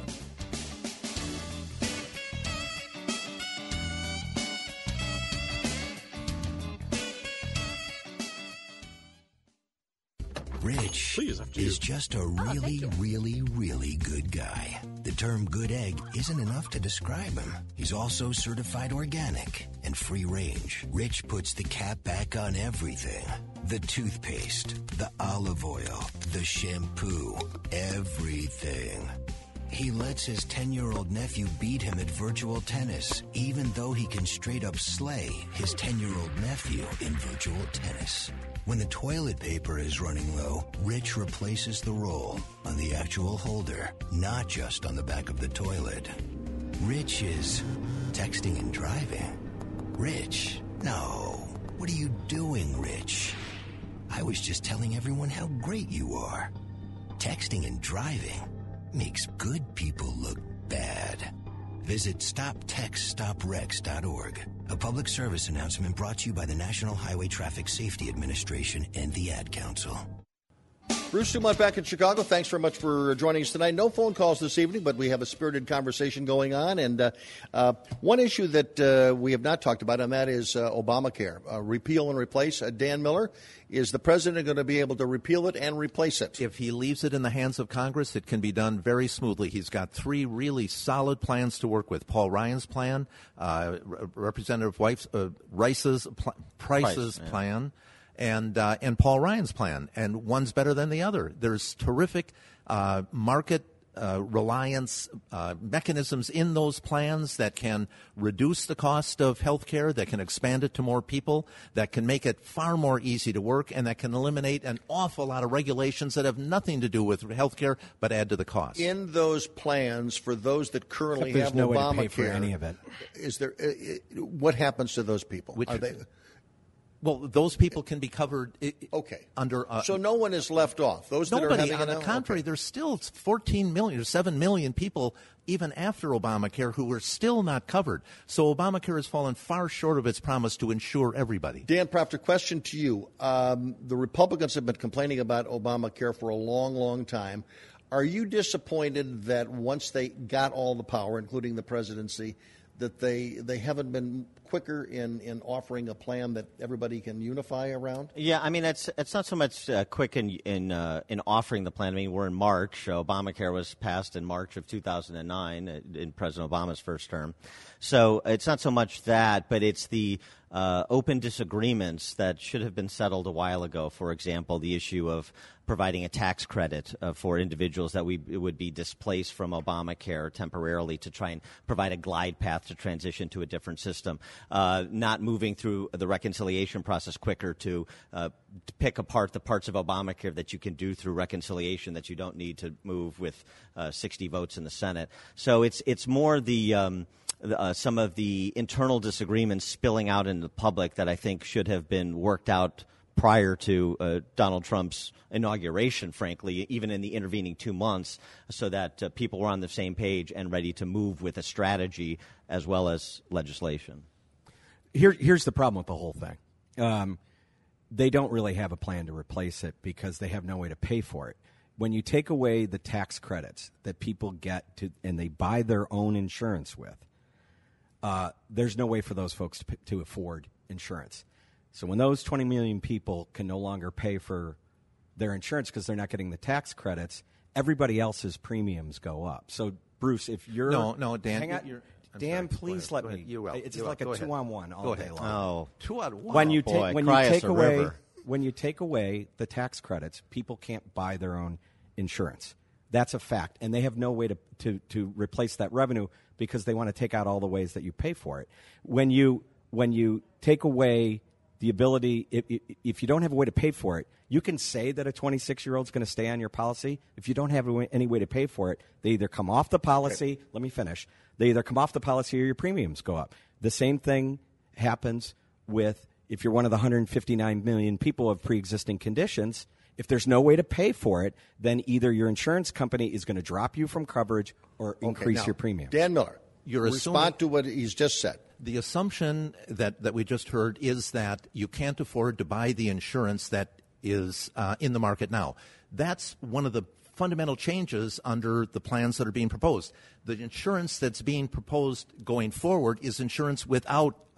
Rich is just a really, really, really good guy. The term good egg isn't enough to describe him. He's also certified organic and free range. Rich puts the cap back on everything. The toothpaste, the olive oil, the shampoo, everything. He lets his ten-year-old nephew beat him at virtual tennis, even though he can straight up slay his ten-year-old nephew in virtual tennis. When the toilet paper is running low, Rich replaces the roll on the actual holder, not just on the back of the toilet. Rich is texting and driving. Rich, no. What are you doing, Rich? I was just telling everyone how great you are. Texting and driving makes good people look bad. Visit stop text stop wrecks dot org. A public service announcement brought to you by the National Highway Traffic Safety Administration and the Ad Council. Bruce Dumont back in Chicago. Thanks very much for joining us tonight. No phone calls this evening, but we have a spirited conversation going on. And uh, uh, one issue that uh, we have not talked about, and that is uh, Obamacare. Uh, repeal and replace. Uh, Dan Miller, is the president going to be able to repeal it and replace it? If he leaves it in the hands of Congress, it can be done very smoothly. He's got three really solid plans to work with. Paul Ryan's plan, uh, R- Representative Wife's, uh, Rice's pl- Price's Price, yeah. plan, and uh, and Paul Ryan's plan, and one's better than the other. There's terrific uh, market uh, reliance uh, mechanisms in those plans that can reduce the cost of health care, that can expand it to more people, that can make it far more easy to work, and that can eliminate an awful lot of regulations that have nothing to do with health care but add to the cost. In those plans, for those that currently Except have there's no Obamacare, way to pay for any of it. Is there? Uh, what happens to those people? Which, Are they? Well, those people can be covered I- Okay. under. Uh, So no one is left off. Those that are Nobody. having On an- the contrary, okay. there's still fourteen million or seven million people, even after Obamacare, who are still not covered. So Obamacare has fallen far short of its promise to insure everybody. Dan Proctor, question to you. Um, the Republicans have been complaining about Obamacare for a long, long time. Are you disappointed that once they got all the power, including the presidency, that they they haven't been quicker in, in offering a plan that everybody can unify around? Yeah, I mean, it's it's not so much uh, quick in in uh, in offering the plan. I mean, we're in March. Uh, Obamacare was passed in March of two thousand nine uh, in President Obama's first term. So it's not so much that, but it's the uh, open disagreements that should have been settled a while ago. For example, the issue of providing a tax credit uh, for individuals that we would be displaced from Obamacare temporarily to try and provide a glide path to transition to a different system. Uh, not moving through the reconciliation process quicker to, uh, to pick apart the parts of Obamacare that you can do through reconciliation that you don't need to move with uh, sixty votes in the Senate. So it's it's more the um, Uh, some of the internal disagreements spilling out in the public that I think should have been worked out prior to uh, Donald Trump's inauguration, frankly, even in the intervening two months, so that uh, people were on the same page and ready to move with a strategy as well as legislation. Here, here's the problem with the whole thing. Um, they don't really have a plan to replace it because they have no way to pay for it. When you take away the tax credits that people get to, and they buy their own insurance with, Uh, there's no way for those folks to, to afford insurance. So when those twenty million people can no longer pay for their insurance because they're not getting the tax credits, everybody else's premiums go up. So, Bruce, if you're... No, no, Dan. Hang on. You're, I'm Dan, sorry. Go please ahead. let Go me... ahead. You will. It's You like will. a Go two-on-one ahead. all Go day ahead. long. Oh, Two out of one. When you, boy, take when cry you us take a away river. when you take away the tax credits, people can't buy their own insurance. That's a fact, and they have no way to, to, to replace that revenue because they want to take out all the ways that you pay for it. When you when you take away the ability, if, if you don't have a way to pay for it, you can say that a twenty-six-year-old is going to stay on your policy. If you don't have any way to pay for it, they either come off the policy. Okay. Let me finish. They either come off the policy or your premiums go up. The same thing happens with if you're one of the one hundred fifty-nine million people of pre-existing conditions. If there's no way to pay for it, then either your insurance company is going to drop you from coverage or increase okay, now, your premium. Dan Miller, You're respond assuming- to what he's just said. The assumption that, that we just heard is that you can't afford to buy the insurance that is uh, in the market now. That's one of the fundamental changes under the plans that are being proposed. The insurance that's being proposed going forward is insurance without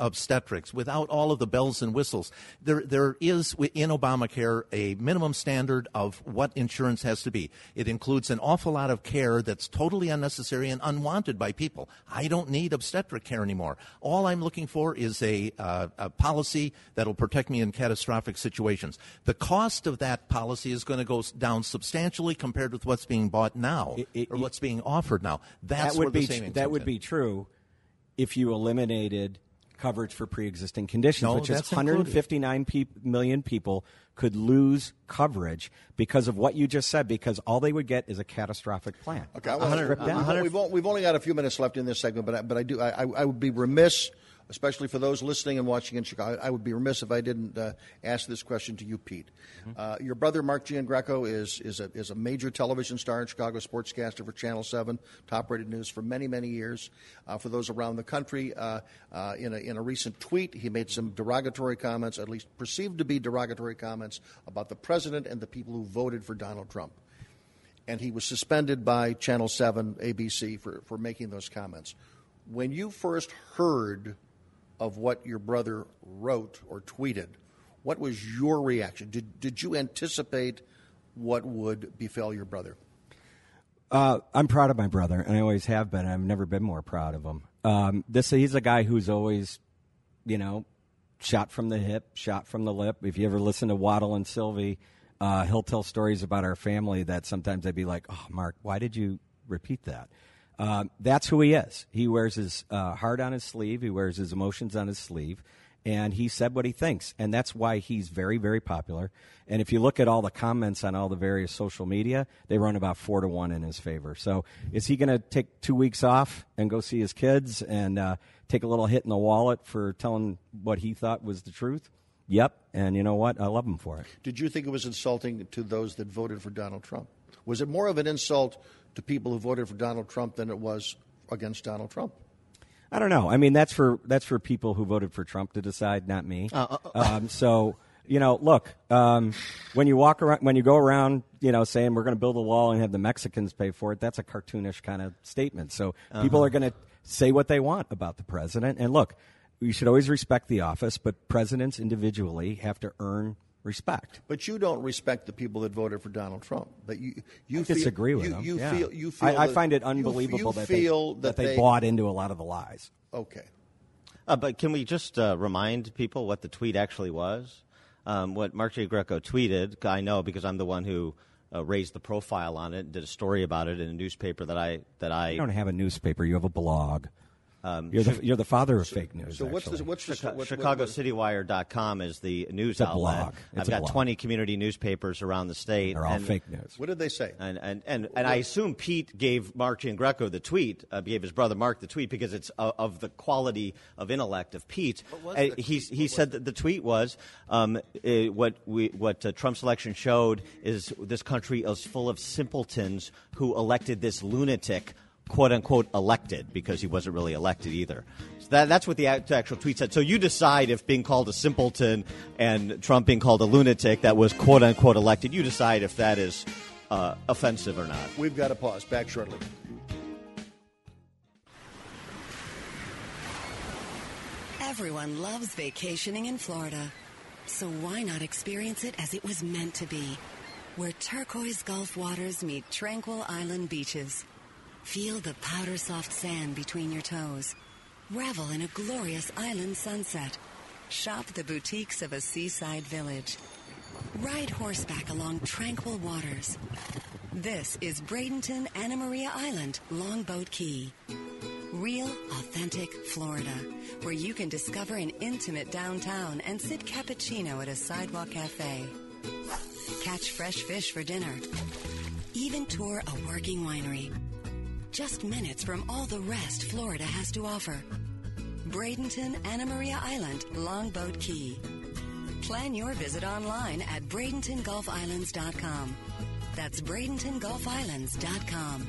obstetrics, without all of the bells and whistles. There, there is in Obamacare a minimum standard of what insurance has to be. It includes an awful lot of care that's totally unnecessary and unwanted by people. I don't need obstetric care anymore. All I'm looking for is a, uh, a policy that will protect me in catastrophic situations. The cost of that policy is going to go down substantially compared with what's being bought now it, it, or what's being offered now. That's that would where be the savings that comes would in. be true if you eliminated coverage for pre-existing conditions, No, which is that's one hundred fifty-nine pe- million people could lose coverage because of what you just said, because all they would get is a catastrophic plan. Okay, I wanna, Ripped down. we've, o- we've only got a few minutes left in this segment, but I, but I do I, I I would be remiss, especially for those listening and watching in Chicago, I would be remiss if I didn't uh, ask this question to you, Pete. Mm-hmm. Uh, your brother, Mark Giangreco, is is a, is a major television star and Chicago sportscaster for Channel seven, top-rated news for many, many years. Uh, for those around the country, uh, uh, in, a, in a recent tweet, he made some derogatory comments, at least perceived to be derogatory comments, about the president and the people who voted for Donald Trump. And he was suspended by Channel seven, A B C, for, for making those comments. When you first heard of what your brother wrote or tweeted, what was your reaction? Did did you anticipate what would befell your brother? Uh, I'm proud of my brother, and I always have been. I've never been more proud of him. Um, this he's a guy who's always, you know, shot from the hip, shot from the lip. If you ever listen to Waddle and Sylvie, uh, he'll tell stories about our family that sometimes I'd be like, "Oh, Mark, why did you repeat that?" Um, that's who he is. He wears his uh, heart on his sleeve. He wears his emotions on his sleeve. And he said what he thinks. And that's why he's very, very popular. And if you look at all the comments on all the various social media, they run about four to one in his favor. So is he going to take two weeks off and go see his kids and uh, take a little hit in the wallet for telling what he thought was the truth? Yep. And you know what? I love him for it. Did you think it was insulting to those that voted for Donald Trump? Was it more of an insult to people who voted for Donald Trump than it was against Donald Trump? I don't know. I mean, that's for that's for people who voted for Trump to decide, not me. Uh, uh, um, so, you know, look, um, when you walk around, when you go around, you know, saying we're going to build a wall and have the Mexicans pay for it, that's a cartoonish kind of statement. So uh-huh. people are going to say what they want about the president. And look, we should always respect the office, but presidents individually have to earn respect. But you don't respect the people that voted for Donald Trump. But you, you I feel, disagree with you, them. You yeah. feel, you feel. I, I that, find it unbelievable you, you that, feel they, that, that they, they bought into a lot of the lies. Okay. Uh, but can we just uh, remind people what the tweet actually was? Um, what Mark Giangreco tweeted, I know because I'm the one who uh, raised the profile on it, did a story about it in a newspaper that I that I. You don't have a newspaper. You have a blog. Um, you're the you're the father of so, fake news. So what's actually. the, what's the, Chicago, what, Chicago City Wire dot com is the news it's a outlet. blog. It's I've a got blog. twenty community newspapers around the state. They're all and, fake news. What did they say? And and and, and I assume Pete gave Mark Giangreco the tweet, uh, gave his brother Mark the tweet because it's uh, of the quality of intellect of Pete. What was Uh, the- he he what said that the tweet was um, uh, what we what uh, Trump's election showed is this country is full of simpletons who elected this lunatic, quote unquote, elected, because he wasn't really elected either. So that, that's what the act- actual tweet said. So you decide if being called a simpleton and Trump being called a lunatic that was quote unquote elected, you decide if that is uh, offensive or not. We've got to pause. Back shortly. Everyone loves vacationing in Florida. So why not experience it as it was meant to be? Where turquoise Gulf waters meet tranquil island beaches. Feel the powder-soft sand between your toes. Revel in a glorious island sunset. Shop the boutiques of a seaside village. Ride horseback along tranquil waters. This is Bradenton Anna Maria Island, Longboat Key. Real, authentic Florida, where you can discover an intimate downtown and sip cappuccino at a sidewalk cafe. Catch fresh fish for dinner. Even tour a working winery. Just minutes from all the rest Florida has to offer. Bradenton Anna Maria Island, Longboat Key. Plan your visit online at Bradenton Gulf Islands dot com. That's Bradenton Gulf Islands dot com.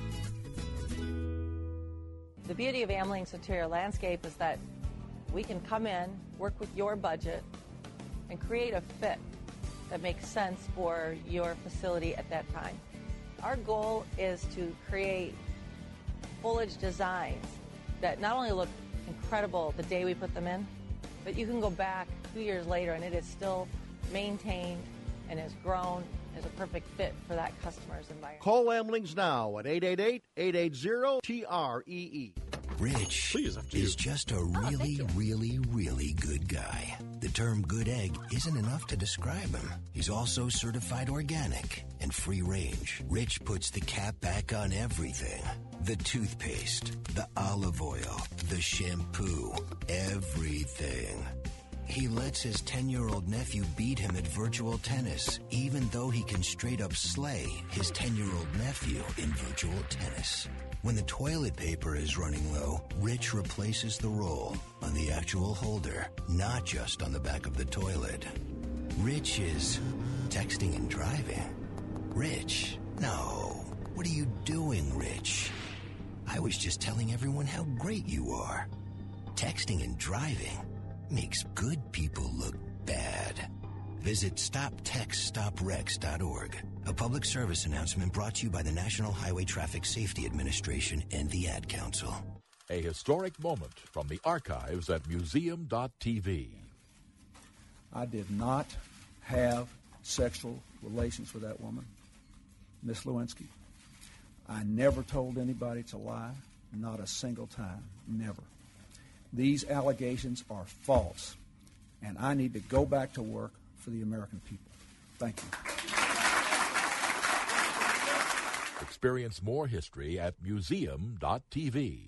The beauty of Amling's Interior Landscape is that we can come in, work with your budget, and create a fit that makes sense for your facility at that time. Our goal is to create foliage designs that not only look incredible the day we put them in, But you can go back two years later and it is still maintained and has grown as a perfect fit for that customer's environment. Call Amlings now at eight eight eight, eight eight zero, T R E E. Rich Please, after you. is just a really, really, really good guy. The term good egg isn't enough to describe him. He's also certified organic and free range. Rich puts the cap back on everything. The toothpaste, the olive oil, the shampoo, everything. He lets his ten-year-old nephew beat him at virtual tennis, even though he can straight up slay his ten-year-old nephew in virtual tennis. When the toilet paper is running low, Rich replaces the roll on the actual holder, not just on the back of the toilet. Rich is texting and driving. Rich, no. What are you doing, Rich? I was just telling everyone how great you are. Texting and driving makes good people look bad. Visit stop text stop wrecks dot org. A public service announcement brought to you by the National Highway Traffic Safety Administration and the Ad Council. A historic moment from the archives at museum dot t v. I did not have sexual relations with that woman, Miss Lewinsky. I never told anybody to lie, not a single time, never. These allegations are false, and I need to go back to work for the American people. Thank you. Experience more history at museum dot t v.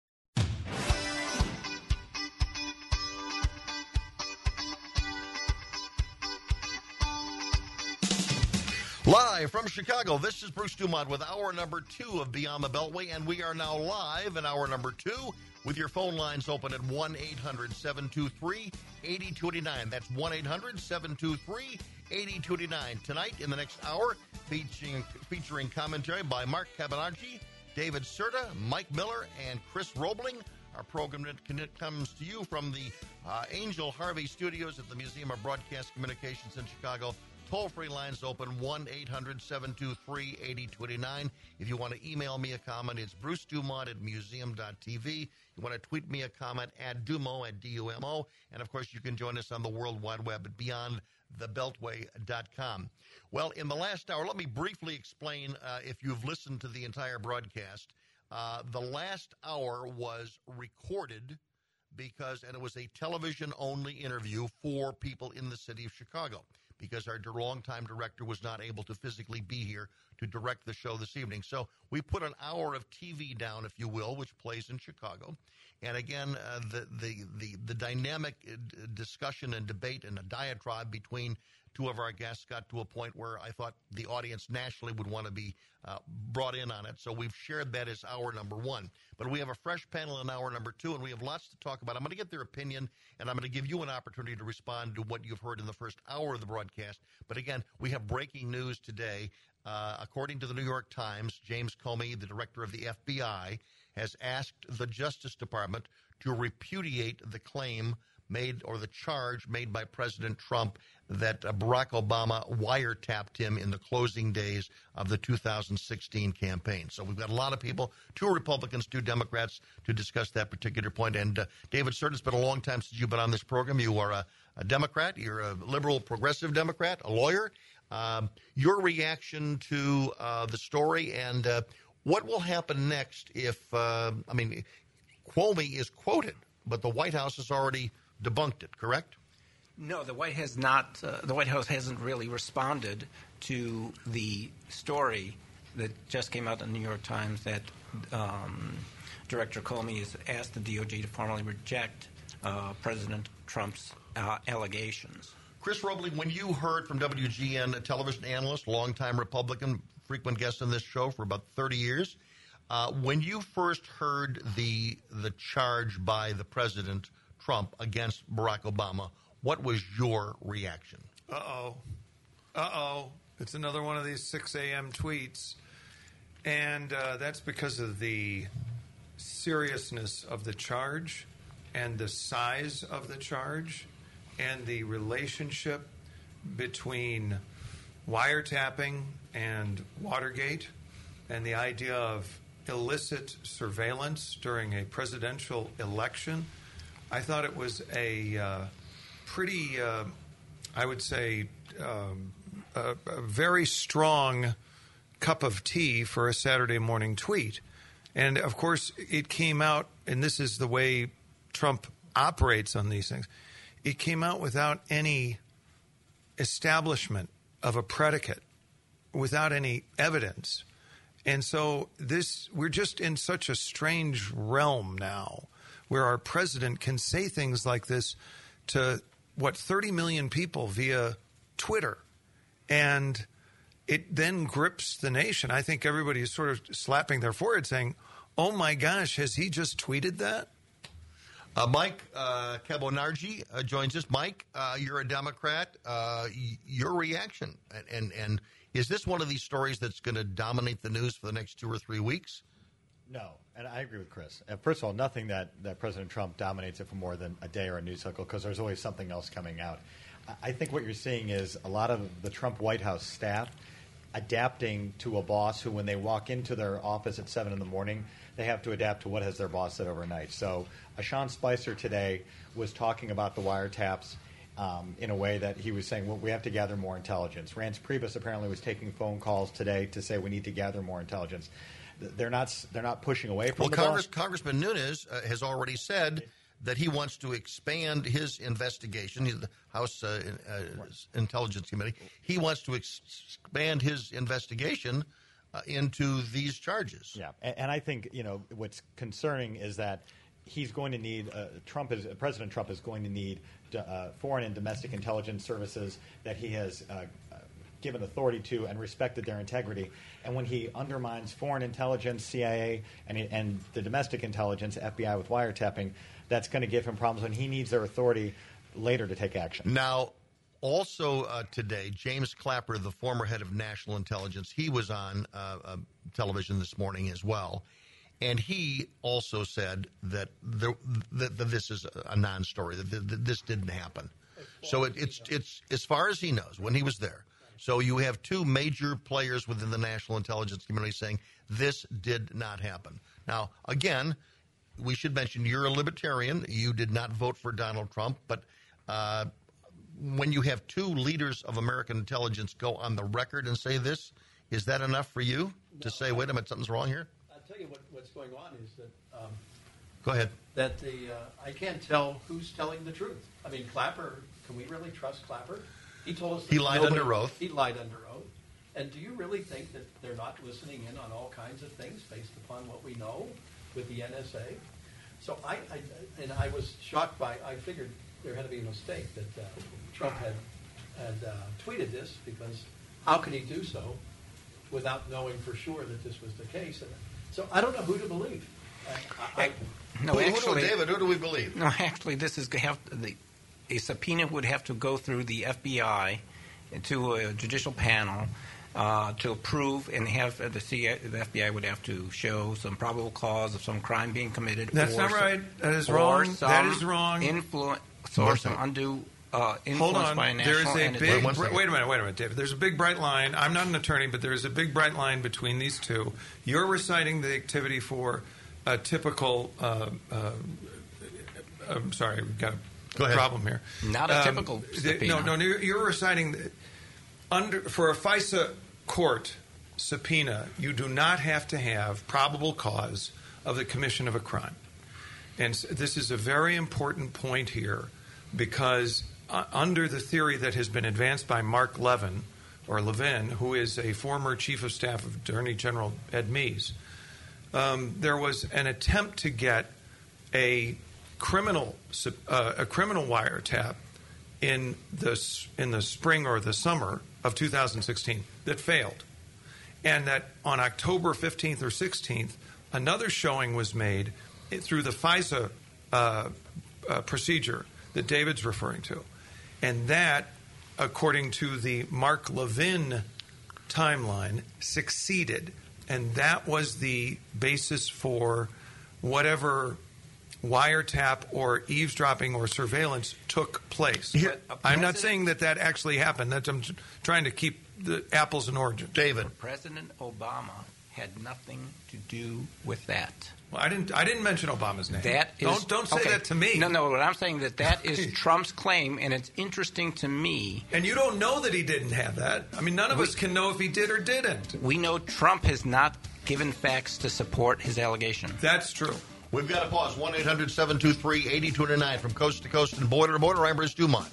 Live from Chicago, this is Bruce Dumont with hour number two of Beyond the Beltway, and we are now live in hour number two with your phone lines open at one eight hundred, seven two three, eight two two nine. That's one eight hundred, seven two three, eight two two nine. Tonight, in the next hour, featuring, featuring commentary by Mark Cabanaggi, David Serta, Mike Miller, and Chris Roebling. Our program comes to you from the uh, Angel Harvey Studios at the Museum of Broadcast Communications in Chicago. Toll-free lines open, one eight hundred, seven two three, eight two two nine. If you want to email me a comment, it's bruce dumont at museum dot t v. You want to tweet me a comment, at Dumo, at D U M O. And, of course, you can join us on the World Wide Web at beyond the beltway dot com. Well, in the last hour, let me briefly explain, uh, if you've listened to the entire broadcast, uh, the last hour was recorded because, and it was a television-only interview for people in the city of Chicago, because our longtime director was not able to physically be here to direct the show this evening. So we put an hour of T V down, if you will, which plays in Chicago. And again, uh, the, the, the, the dynamic discussion and debate and a diatribe between two of our guests got to a point where I thought the audience nationally would want to be uh, brought in on it. So we've shared that as hour number one. But we have a fresh panel in hour number two, and we have lots to talk about. I'm going to get their opinion, and I'm going to give you an opportunity to respond to what you've heard in the first hour of the broadcast. But again, we have breaking news today. Uh, according to the New York Times, James Comey, the director of the F B I, has asked the Justice Department to repudiate the claim made, or the charge made by President Trump, that uh, Barack Obama wiretapped him in the closing days of the two thousand sixteen campaign. So we've got a lot of people, two Republicans, two Democrats, to discuss that particular point. And uh, David Serta, it's been a long time since you've been on this program. You are a, a Democrat. You're a liberal progressive Democrat, a lawyer. Um, your reaction to uh, the story, and uh, what will happen next if, uh, I mean, Comey is quoted, but the White House has already debunked it, correct? No, the White has not. Uh, the White House hasn't really responded to the story that just came out in the New York Times that um, Director Comey has asked the D O J to formally reject uh, President Trump's uh, allegations. Chris Roebling, when you heard from W G N, a television analyst, longtime Republican, frequent guest on this show for about thirty years, uh, when you first heard the the charge by the President Trump against Barack Obama, what was your reaction? Uh-oh. Uh-oh. It's another one of these six a.m. tweets. And uh, that's because of the seriousness of the charge and the size of the charge and the relationship between wiretapping and Watergate and the idea of illicit surveillance during a presidential election. I thought it was a uh, pretty, uh, I would say, um, a, a very strong cup of tea for a Saturday morning tweet. And, of course, it came out, and this is the way Trump operates on these things, it came out without any establishment of a predicate, without any evidence. And so this, we're just in such a strange realm now where our president can say things like this to, what, thirty million people via Twitter. And it then grips the nation. I think everybody is sort of slapping their forehead saying, oh, my gosh, has he just tweeted that? Uh, Mike uh, Cabonargi uh, joins us. Mike, uh, you're a Democrat. Uh, y- your reaction, and, and and is this one of these stories that's going to dominate the news for the next two or three weeks? No, and I agree with Chris. Uh, first of all, nothing that, that President Trump dominates it for more than a day or a news cycle, because there's always something else coming out. I, I think what you're seeing is a lot of the Trump White House staff adapting to a boss who, when they walk into their office at seven in the morning, they have to adapt to what has their boss said overnight. So uh, Sean Spicer today was talking about the wiretaps um, in a way that he was saying, well, we have to gather more intelligence. Reince Priebus apparently was taking phone calls today to say we need to gather more intelligence. They're not they're not pushing away from well, the Congress, boss. Congressman Nunes uh, has already said that he wants to expand his investigation, the House uh, uh, Intelligence Committee. He wants to ex- expand his investigation uh, into these charges. Yeah, and, and I think, you know, what's concerning is that he's going to need uh, Trump is President Trump is going to need uh, foreign and domestic intelligence services that he has uh, given authority to and respected their integrity. And when he undermines foreign intelligence, C I A, and, and the domestic intelligence, F B I with wiretapping, that's going to give him problems, and he needs their authority later to take action. Now, also uh, today, James Clapper, the former head of national intelligence, he was on uh, uh, television this morning as well, and he also said that, there, that, that this is a non-story, that, that this didn't happen. So it, it's it's as far as he knows when he was there. So you have two major players within the national intelligence community saying this did not happen. Now, again, we should mention you're a libertarian. You did not vote for Donald Trump. But uh, when you have two leaders of American intelligence go on the record and say this, is that enough for you to say, wait a minute, something's wrong here? I'll tell you what, what's going on is that um, Go ahead. That the uh, I can't tell who's telling the truth. I mean, Clapper, can we really trust Clapper? He told us that he lied nobody, under oath. He lied under oath. And do you really think that they're not listening in on all kinds of things based upon what we know with the N S A? So I, I and I was shocked by, I figured there had to be a mistake that uh, Trump had, had uh, tweeted this, because how could he do so without knowing for sure that this was the case? And so I don't know who to believe. I, I, no, who, actually, who do, David, who do we believe? No, actually, this is have the a subpoena would have to go through the F B I to a judicial panel uh, to approve, and have uh, the, C I A, the F B I would have to show some probable cause of some crime being committed. That's or not some, right. That is wrong. That is wrong. Influence or some undue uh, influence Hold on. by a There national is a entity. big. Wait, wait a minute. Wait a minute, David. There's a big bright line. I'm not an attorney, but there is a big bright line between these two. You're reciting the activity for a typical. Uh, uh, I'm sorry, we've got a Go ahead. problem here. Not a Um, typical the- subpoena. No, no. You're, you're reciting the, under for a FISA court subpoena. You do not have to have probable cause of the commission of a crime, and s- this is a very important point here, because uh, under the theory that has been advanced by Mark Levin, or Levin, who is a former chief of staff of Attorney General Ed Meese, um, there was an attempt to get a criminal uh, a criminal wiretap in the s- in the spring or the summer of two thousand sixteen that failed, and that on October fifteenth or sixteenth, another showing was made through the FISA uh, uh, procedure that David's referring to, and that, according to the Mark Levin timeline, succeeded, and that was the basis for whatever wiretap or eavesdropping or surveillance took place. Here, I'm not saying that that actually happened. That I'm trying to keep the apples and oranges. David. President Obama had nothing to do with that. Well, I didn't. I didn't mention Obama's name. That is, don't don't say okay. that to me. No, no. What I'm saying that that is Trump's claim, and it's interesting to me. And you don't know that he didn't have that. I mean, none of we, us can know if he did or didn't. We know Trump has not given facts to support his allegation. That's true. We've got to pause. one eight hundred seven two three eight two zero nine from coast to coast and border to border. I'm Bruce Dumont.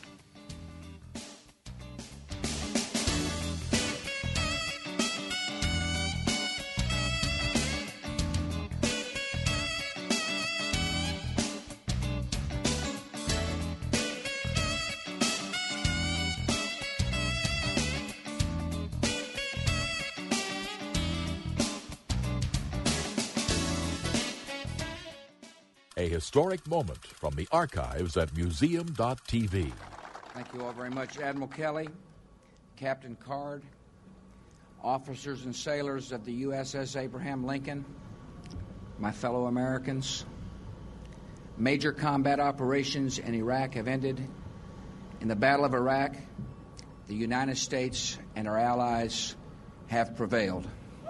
A historic moment from the archives at museum dot t v. Thank you all very much, Admiral Kelly, Captain Card, officers and sailors of the U S S Abraham Lincoln, my fellow Americans. Major combat operations in Iraq have ended. In the Battle of Iraq, the United States and our allies have prevailed.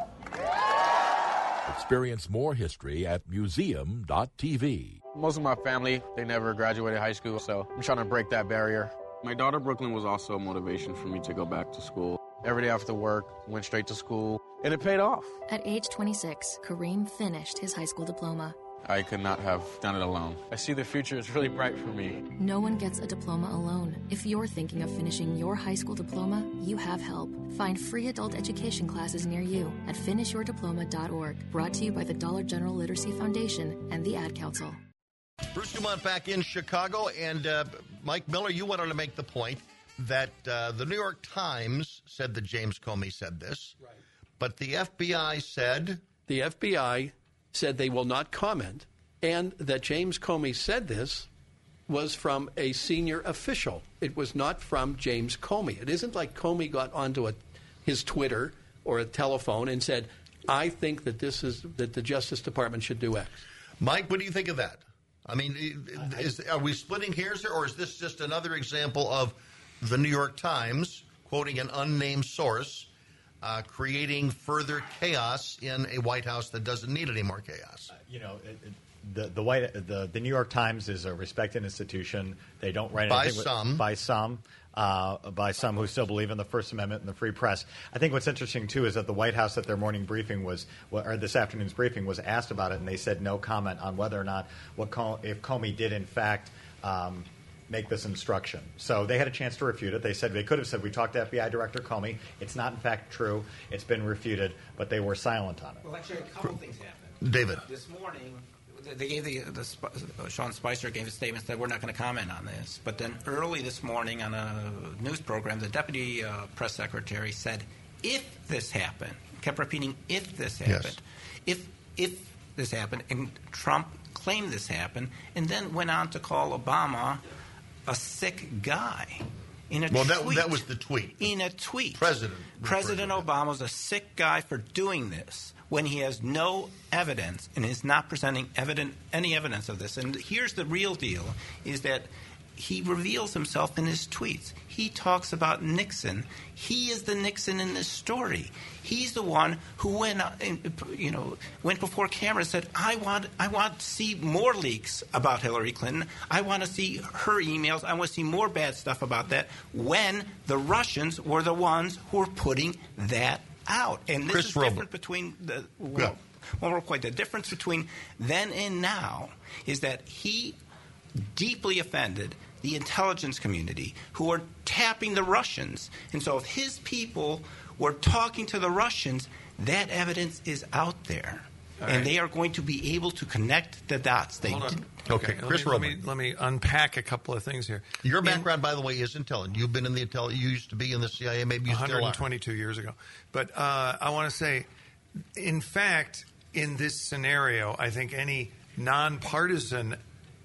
Experience more history at museum dot t v. Most of my family, they never graduated high school, so I'm trying to break that barrier. My daughter, Brooklyn, was also a motivation for me to go back to school. Every day after work, went straight to school, and it paid off. At age twenty-six, Kareem finished his high school diploma. I could not have done it alone. I see the future is really bright for me. No one gets a diploma alone. If you're thinking of finishing your high school diploma, you have help. Find free adult education classes near you at finish your diploma dot org. Brought to you by the Dollar General Literacy Foundation and the Ad Council. Bruce Dumont back in Chicago, and uh, Mike Miller, you wanted to make the point that uh, the New York Times said that James Comey said this, right. But the F B I said... The F B I said they will not comment, and that James Comey said this was from a senior official. It was not from James Comey. It isn't like Comey got onto a, his Twitter or a telephone and said, I think that this is that the Justice Department should do X. Mike, what do you think of that? I mean, is, are we splitting hairs here, or is this just another example of the New York Times, quoting an unnamed source, uh, creating further chaos in a White House that doesn't need any more chaos? Uh, you know, it, it, the the, White, the the New York Times is a respected institution. They don't write by anything some with, by some. Uh, by some who still believe in the First Amendment and the free press. I think what's interesting, too, is that the White House at their morning briefing was, or this afternoon's briefing was asked about it, and they said no comment on whether or not, what if Comey did, in fact, um, make this instruction. So they had a chance to refute it. They said they could have said, we talked to F B I Director Comey. It's not, in fact, true. It's been refuted, but they were silent on it. Well, actually, a couple things happened. David. This morning... They gave the, the Sean Spicer gave a statement that we're not going to comment on this. But then early this morning on a news program, the deputy uh, press secretary said, "If this happened," kept repeating, "If this happened, yes. if if this happened," and Trump claimed this happened, and then went on to call Obama a sick guy. In a well, that, tweet, that was the tweet. In a tweet, President President Obama's a sick guy for doing this when he has no evidence and is not presenting evident, any evidence of this. And here's the real deal, is that he reveals himself in his tweets. He talks about Nixon. He is the Nixon in this story. He's the one who went, you know, went before camera and said, I want, I want to see more leaks about Hillary Clinton. I want to see her emails. I want to see more bad stuff about that, when the Russians were the ones who were putting that out. And this Chris is Rober. different between the well, one more point. The difference between then and now is that he deeply offended the intelligence community, who are tapping the Russians. And so if his people were talking to the Russians, that evidence is out there. All and right. They are going to be able to connect the dots. They Hold on. did- Okay, let Chris me, let Rober. me, let me unpack a couple of things here. Your background, by the way, is intelligence. You've been in the intel. You used to be in the C I A. Maybe you still are. one hundred twenty-two years ago. But uh, I want to say, in fact, in this scenario, I think any nonpartisan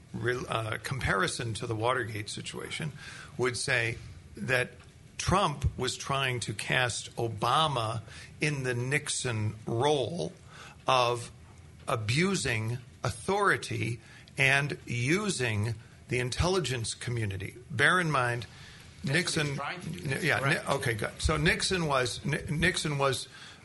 uh, comparison to the Watergate situation would say that Trump was trying to cast Obama in the Nixon role of abusing authority and using the intelligence community. Bear in mind, That's Nixon. what he's trying to do. That's Yeah. correct. Okay. Good. So Nixon was Nixon was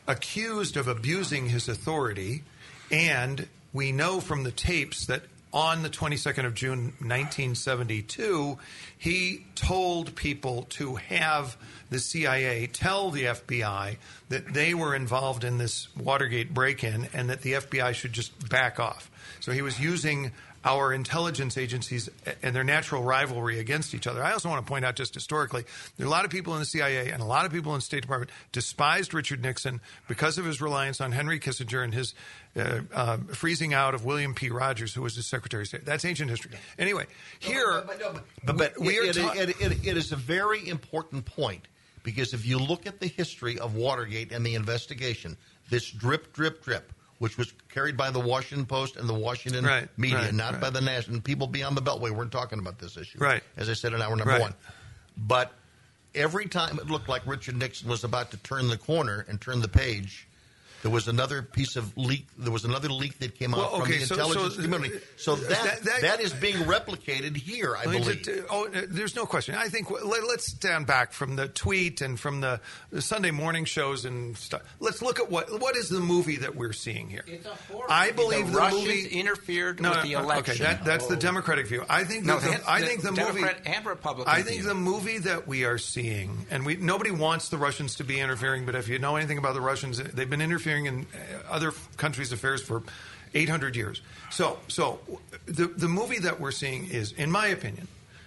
accused of abusing his authority, and we know from the tapes that on the twenty-second of June, nineteen seventy-two, he told people to have the C I A tell the F B I that they were involved in this Watergate break-in and that the F B I should just back off. So he was using our intelligence agencies and their natural rivalry against each other. I also want to point out, just historically, there are a lot of people in the C I A and a lot of people in the State Department despised Richard Nixon because of his reliance on Henry Kissinger and his uh, uh, freezing out of William P. Rogers, who was his Secretary of State. That's ancient history. Anyway, here, but, but, but, but we are it, ta- it, it, it is a very important point, because if you look at the history of Watergate and the investigation, this drip, drip, drip, which was carried by the Washington Post and the Washington right, media, right, not right. by the national people beyond the Beltway weren't talking about this issue. Right. As I said in hour number right. one. But every time it looked like Richard Nixon was about to turn the corner and turn the page, there was another piece of leak. There was another leak that came out Well, from okay, the so- intelligence so, community. So that, that- that- that is being replicated here, I Let me believe. just- oh, uh, there's no question. I think let, let's stand back from the tweet and from the, the Sunday morning shows and stuff. Let's look at what what is the movie that we're seeing here. It's a horror. I believe the, the Russians movie interfered No, with no, the no, election. Okay, that, that's the Democratic view. I think No, that that's the, I the think the Democrat movie and Republican I think view. the movie that we are seeing, and we nobody wants the Russians to be interfering, but if you know anything about the Russians, they've been interfering in other countries' affairs for eight hundred years. So, so the the movie that we're seeing is, in my opinion,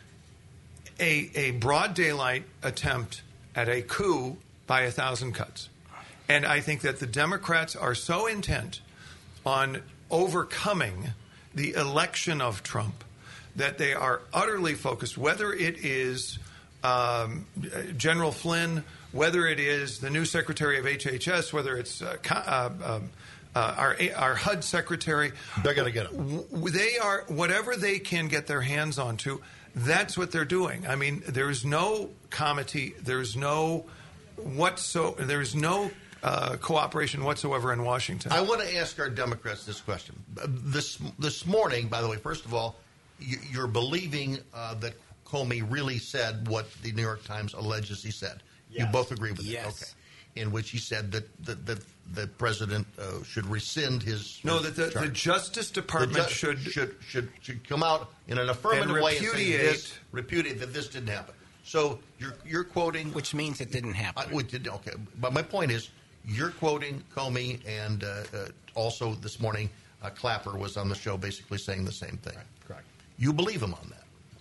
a a broad daylight attempt at a coup by a thousand cuts. And I think that the Democrats are so intent on overcoming the election of Trump that they are utterly focused, whether it is um, General Flynn, whether it is the new Secretary of H H S, whether it's uh, uh, um, uh, our our H U D Secretary. They're going to get it. W- They are, whatever they can get their hands onto, that's what they're doing. I mean, there's no comity, there's no whatso, there's no uh, cooperation whatsoever in Washington. I want to ask our Democrats this question. This this morning, by the way, first of all, you- you're believing uh, that Comey really said what the New York Times alleges he said. You Yes. both agree with Yes. it? Okay. In which he said that that, that the president uh, should rescind his No, his that the, the charge. Justice The Department ju- should should should should come out in an affirmative and way and say repudiate- this, repudiate that this didn't happen. So you're you're quoting, which means it didn't happen. I, we did, okay, but my point is, you're quoting Comey, and uh, uh, also this morning, uh, Clapper was on the show basically saying the same thing. Correct. You believe him on that.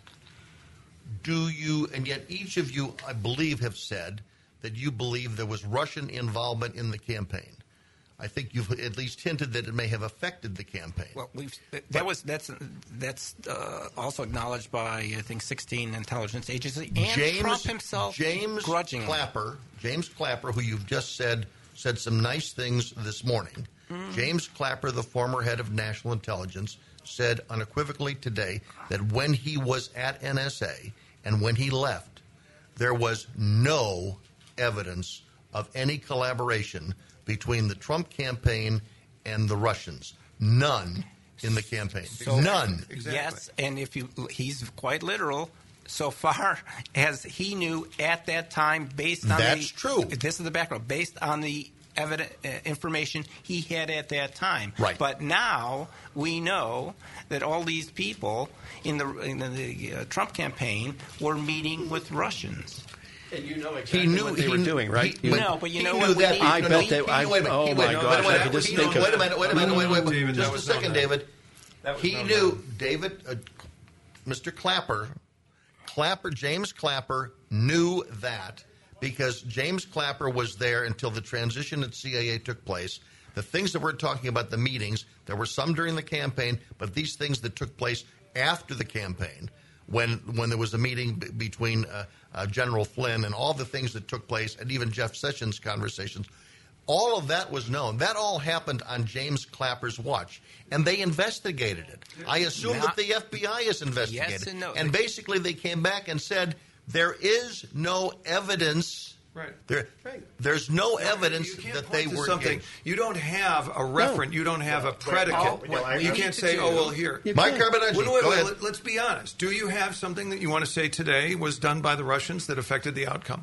Do you, and yet each of you, I believe, have said that you believe there was Russian involvement in the campaign. I think you've at least hinted that it may have affected the campaign. Well, we've that was that's that's uh, also acknowledged by I think sixteen intelligence agencies and James, Trump himself. James grudgingly. Clapper, James Clapper, who you've just said said some nice things this morning. Mm. James Clapper, the former head of national intelligence, said unequivocally today that when he was at N S A and when he left, there was no evidence of any collaboration between the Trump campaign and the Russians. None in the campaign. So, None. Yes, and if you, he's quite literal. So far as he knew at that time, based on That's the, true. This is the background, based on the evident uh, information he had at that time. Right. But now we know that all these people in the in the uh, Trump campaign were meeting with Russians. And you know exactly He knew what they he were knew- doing, right? he- You- No, but you he know knew what? We that. need- I no, bet no, they- he- I- wait a minute, oh he- my wait, gosh, wait a minute, I could just he- think of- Wait a minute, wait a minute, wait, wait, wait. David, that Just a was second, no David. That was He no knew, no. David, uh, Mister Clapper, Clapper, James Clapper knew that because James Clapper was there until the transition at C I A took place. The things that we're talking about, the meetings, there were some during the campaign, but these things that took place after the campaign, when when there was a meeting b- between uh, uh, General Flynn and all the things that took place, and even Jeff Sessions' conversations, all of that was known. That all happened on James Clapper's watch, and they investigated it. I assume Not- that the F B I is investigated. Yes and no. And basically they came back and said, there is no evidence. Right. There, Right. There's no You evidence can't that point they to were something. engaged. You don't have a referent. You don't have a predicate. Paul, what I you need can't to say, do- "Oh well, here." You Mike can't. Carbonaggi, Wait, wait, go wait, ahead. let- Let's be honest. Do you have something that you want to say today was done by the Russians that affected the outcome?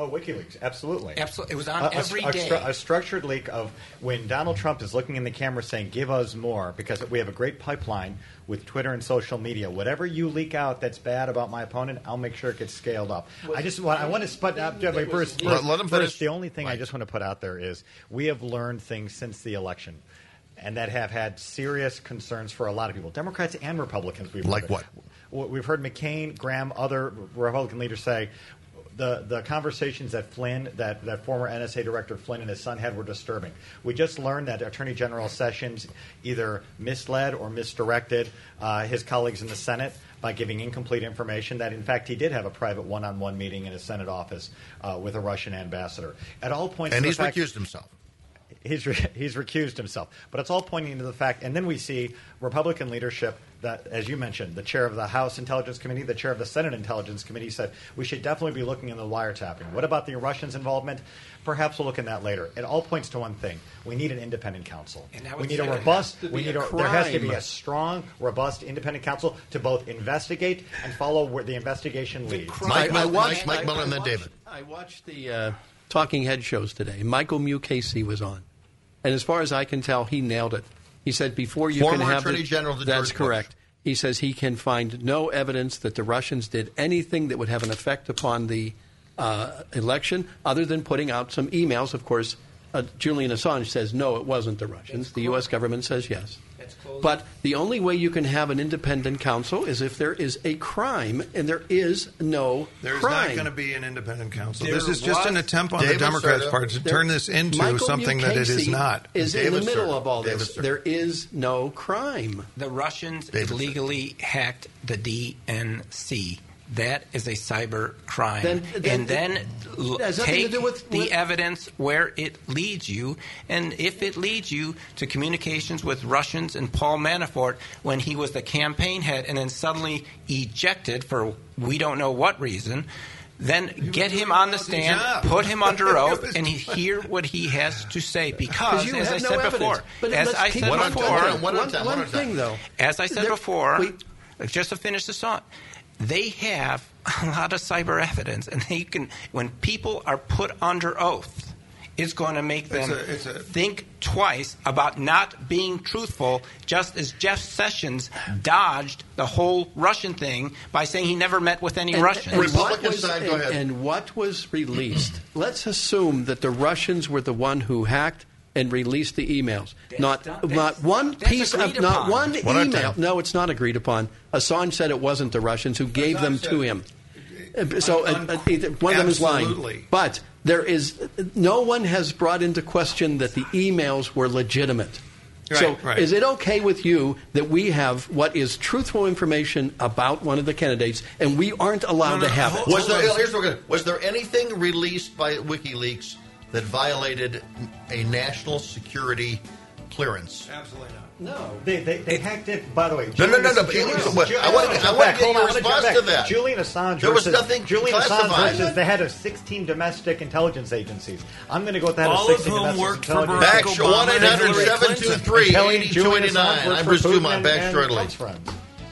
Oh, WikiLeaks, absolutely. Absolutely. It was on a, every a, a, day. stru- a structured leak of when Donald Trump is looking in the camera saying, give us more, because we have a great pipeline with Twitter and social media. Whatever you leak out that's bad about my opponent, I'll make sure it gets scaled up. Was, I just want, I want to spot uh, Bruce, Bruce, Let, let him Bruce, finish. the only thing I just want to put out there is we have learned things since the election and that have had serious concerns for a lot of people, Democrats and Republicans. We've Like heard. what? We've heard McCain, Graham, other Republican leaders say the, the conversations that Flynn, that, that former N S A Director Flynn and his son had were disturbing. We just learned that Attorney General Sessions either misled or misdirected uh, his colleagues in the Senate by giving incomplete information, that in fact he did have a private one-on-one meeting in his Senate office uh, with a Russian ambassador. At all points, And to he's the fact, recused himself. He's re- he's recused himself, but it's all pointing to the fact. And then we see Republican leadership that, as you mentioned, the chair of the House Intelligence Committee, the chair of the Senate Intelligence Committee said we should definitely be looking into the wiretapping. What about the Russians' involvement? Perhaps we'll look in that later. It all points to one thing: we need an independent counsel. And I we would need a say it robust. has to We be need a a, there has to be crime. a strong, robust, independent counsel to both investigate and follow where the investigation leads. Mike, I Mike, watched, Mike I- Muller, and I then watched- David. I watched the uh, Talking Head shows today. Michael Mukasey was on. And as far as I can tell, he nailed it. He said before you Former can have Attorney the, General to that's George Bush. correct. He says he can find no evidence that the Russians did anything that would have an effect upon the uh, election, other than putting out some emails. Of course, uh, Julian Assange says no, it wasn't the Russians. The U S government says yes. But the only way you can have an independent counsel is if there is a crime, and there is no There's crime. not going to be an independent counsel. There this is just an was- attempt on David the Democrats' Serta. part to There- turn this into Michael something that it is Mukasey not. Is in David the middle Serta. of all David this. Serta. There is no crime. The Russians illegally hacked the D N C. That is a cyber crime. Then- then- and then l- It has nothing to take do with- the with- evidence where it leads you. And if it leads you to communications with Russians and Paul Manafort when he was the campaign head and then suddenly ejected for we don't know what reason, then get him on the stand, job. put him under oath, and hear what he has to say. Because, you as have I no said evidence. before, But as let's I keep said one on- before, one on- one on time, one on thing, time. though. As I said There- before, we- just to finish this thought, they have a lot of cyber evidence, and they can. When people are put under oath, it's going to make them It's a- it's a- think twice about not being truthful. Just as Jeff Sessions dodged the whole Russian thing by saying he never met with any And- Russians. and what was- and- And what was released? Let's assume that the Russians were the one who hacked and released the emails. Not not- not that's- one that's piece of agreed not upon. one One at a email. time. No, it's not agreed upon. Assange said it wasn't the Russians who gave them to him. Uh, So uh, uh, either- one of them is lying. Absolutely. But there is no one has brought into question that the emails were legitimate. so Right, right. is it okay with you that we have what is truthful information about one of the candidates and we aren't allowed to have it? Was there, here's what we're gonna- was there anything released by WikiLeaks that violated a national security clearance? Absolutely not. No. They, they, they hacked it, by the way. No, no, no, no, Julian- but- Julian- but I want to- I Hold want to on, get your hold on, response back. to that. Julian Assange There was versus, nothing Julian Assange classified. versus the head of sixteen domestic intelligence agencies. I'm going to go with the head All of of sixteen whom domestic worked for intelligence Barack agencies. Obama one eight hundred and Hillary seven two Clinton. three And telling eight two Julian eight nine. Assange worked I'm for Bruce Putin Dumont, and- back and shortly. Trump's friends.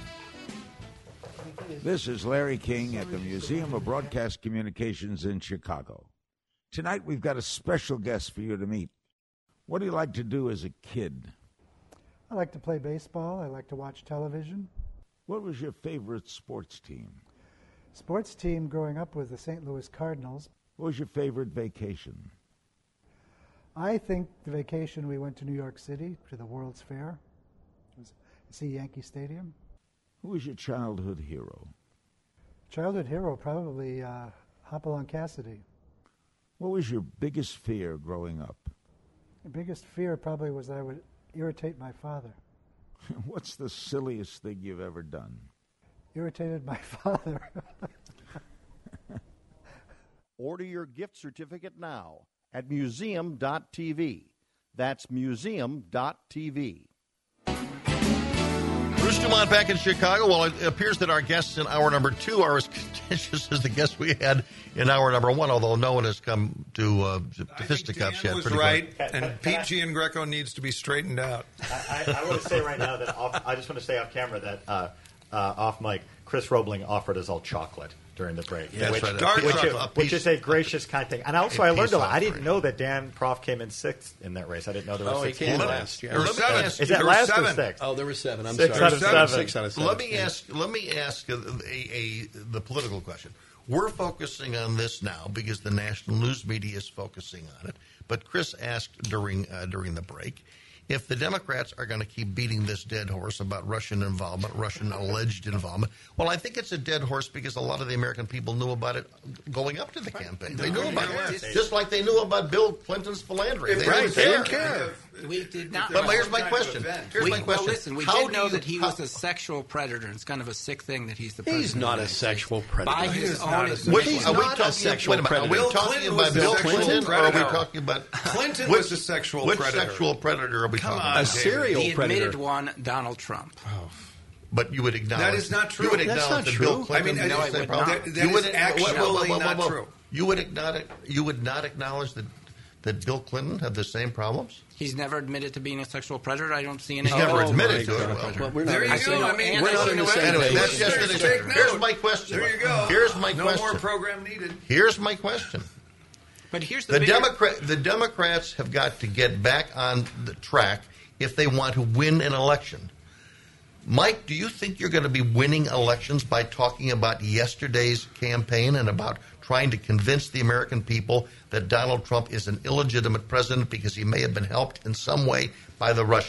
This is Larry King at the Museum of Broadcast Communications in Chicago. Tonight we've got a special guest for you to meet. What do you like to do as a kid? I like to play baseball. I like to watch television. What was your favorite sports team? Sports team growing up was the Saint Louis Cardinals. What was your favorite vacation? I think the vacation we went to New York City to the World's Fair. It was to see Yankee Stadium. Who was your childhood hero? Childhood hero, probably uh, Hopalong Cassidy. What was your biggest fear growing up? The biggest fear probably was I would irritate my father. What's the silliest thing you've ever done? Irritated my father. Order your gift certificate now at museum dot t v. That's museum dot t v. Bruce Dumont back in Chicago. Well, it appears that our guests in hour number two are as contentious as the guests we had in hour number one, although no one has come to, uh, to fisticuffs Dan yet. was Pretty right, close. and Pete Giangreco needs to be straightened out. I, I, I want to say right now that off, I just want to say off camera that uh, uh, off mic, Chris Roebling offered us all chocolate during the break. Yeah, which, that's right. which, Dark is, Truck, a which peace- is a gracious kind thing. And also, a I learned peace a lot. I offering. didn't know that Dan Proft came in sixth in that race. I didn't know there were Oh, he six came candidates. last, yeah. Or let me ask- Is there that were last or seven. sixth? Oh, there were seven. I'm Six sorry. out of seven. Six out of seven. Let me Yeah. ask. Let me ask a, a, a the political question. We're focusing on this now because the national news media is focusing on it. But Chris asked during uh, during the break if the Democrats are going to keep beating this dead horse about Russian involvement, Russian alleged involvement. Well, I think it's a dead horse because a lot of the American people knew about it going up to the campaign. They knew about it, just like they knew about Bill Clinton's philandry. They Right, didn't they care. didn't care. We did not. But here's my question. Here's we, my question. Well, listen, we How did do know you- that he how- was a sexual predator. It's kind of a sick thing that he's the He's president. not of the a United sexual States. predator. By He his is own not a admission. What- He's are we not a talking- sexual wait a minute, predator. Are we Bill talking Clinton about was Bill a sexual Clinton, or are we predator. talking about Clinton which, was a sexual which predator. sexual predator are we Come talking on, about? A serial the predator. admitted one, Donald Trump. But you would acknowledge That is not true. You would That's acknowledge not that true. Bill Clinton. I mean, had no, the I same would problem? not. That- that You is would- whoa, whoa, whoa, actually whoa, whoa, not whoa. true. You would acknowledge. You would not acknowledge that that Bill Clinton had the same problems. He's never admitted to being a sexual predator. I don't see any. He's never Oh, admitted my to it. God. Well, Well, we're not There you on I the see go. no- I mean, and we're I not see on no the same evidence. Anyway, that's just Take an note. issue. Here's my question. There you go. Here's my no question. more program needed. Here's my question. But here's the, The bigger- Democrat, the Democrats have got to get back on the track if they want to win an election. Mike, do you think you're going to be winning elections by talking about yesterday's campaign and about trying to convince the American people that Donald Trump is an illegitimate president because he may have been helped in some way by the Russians?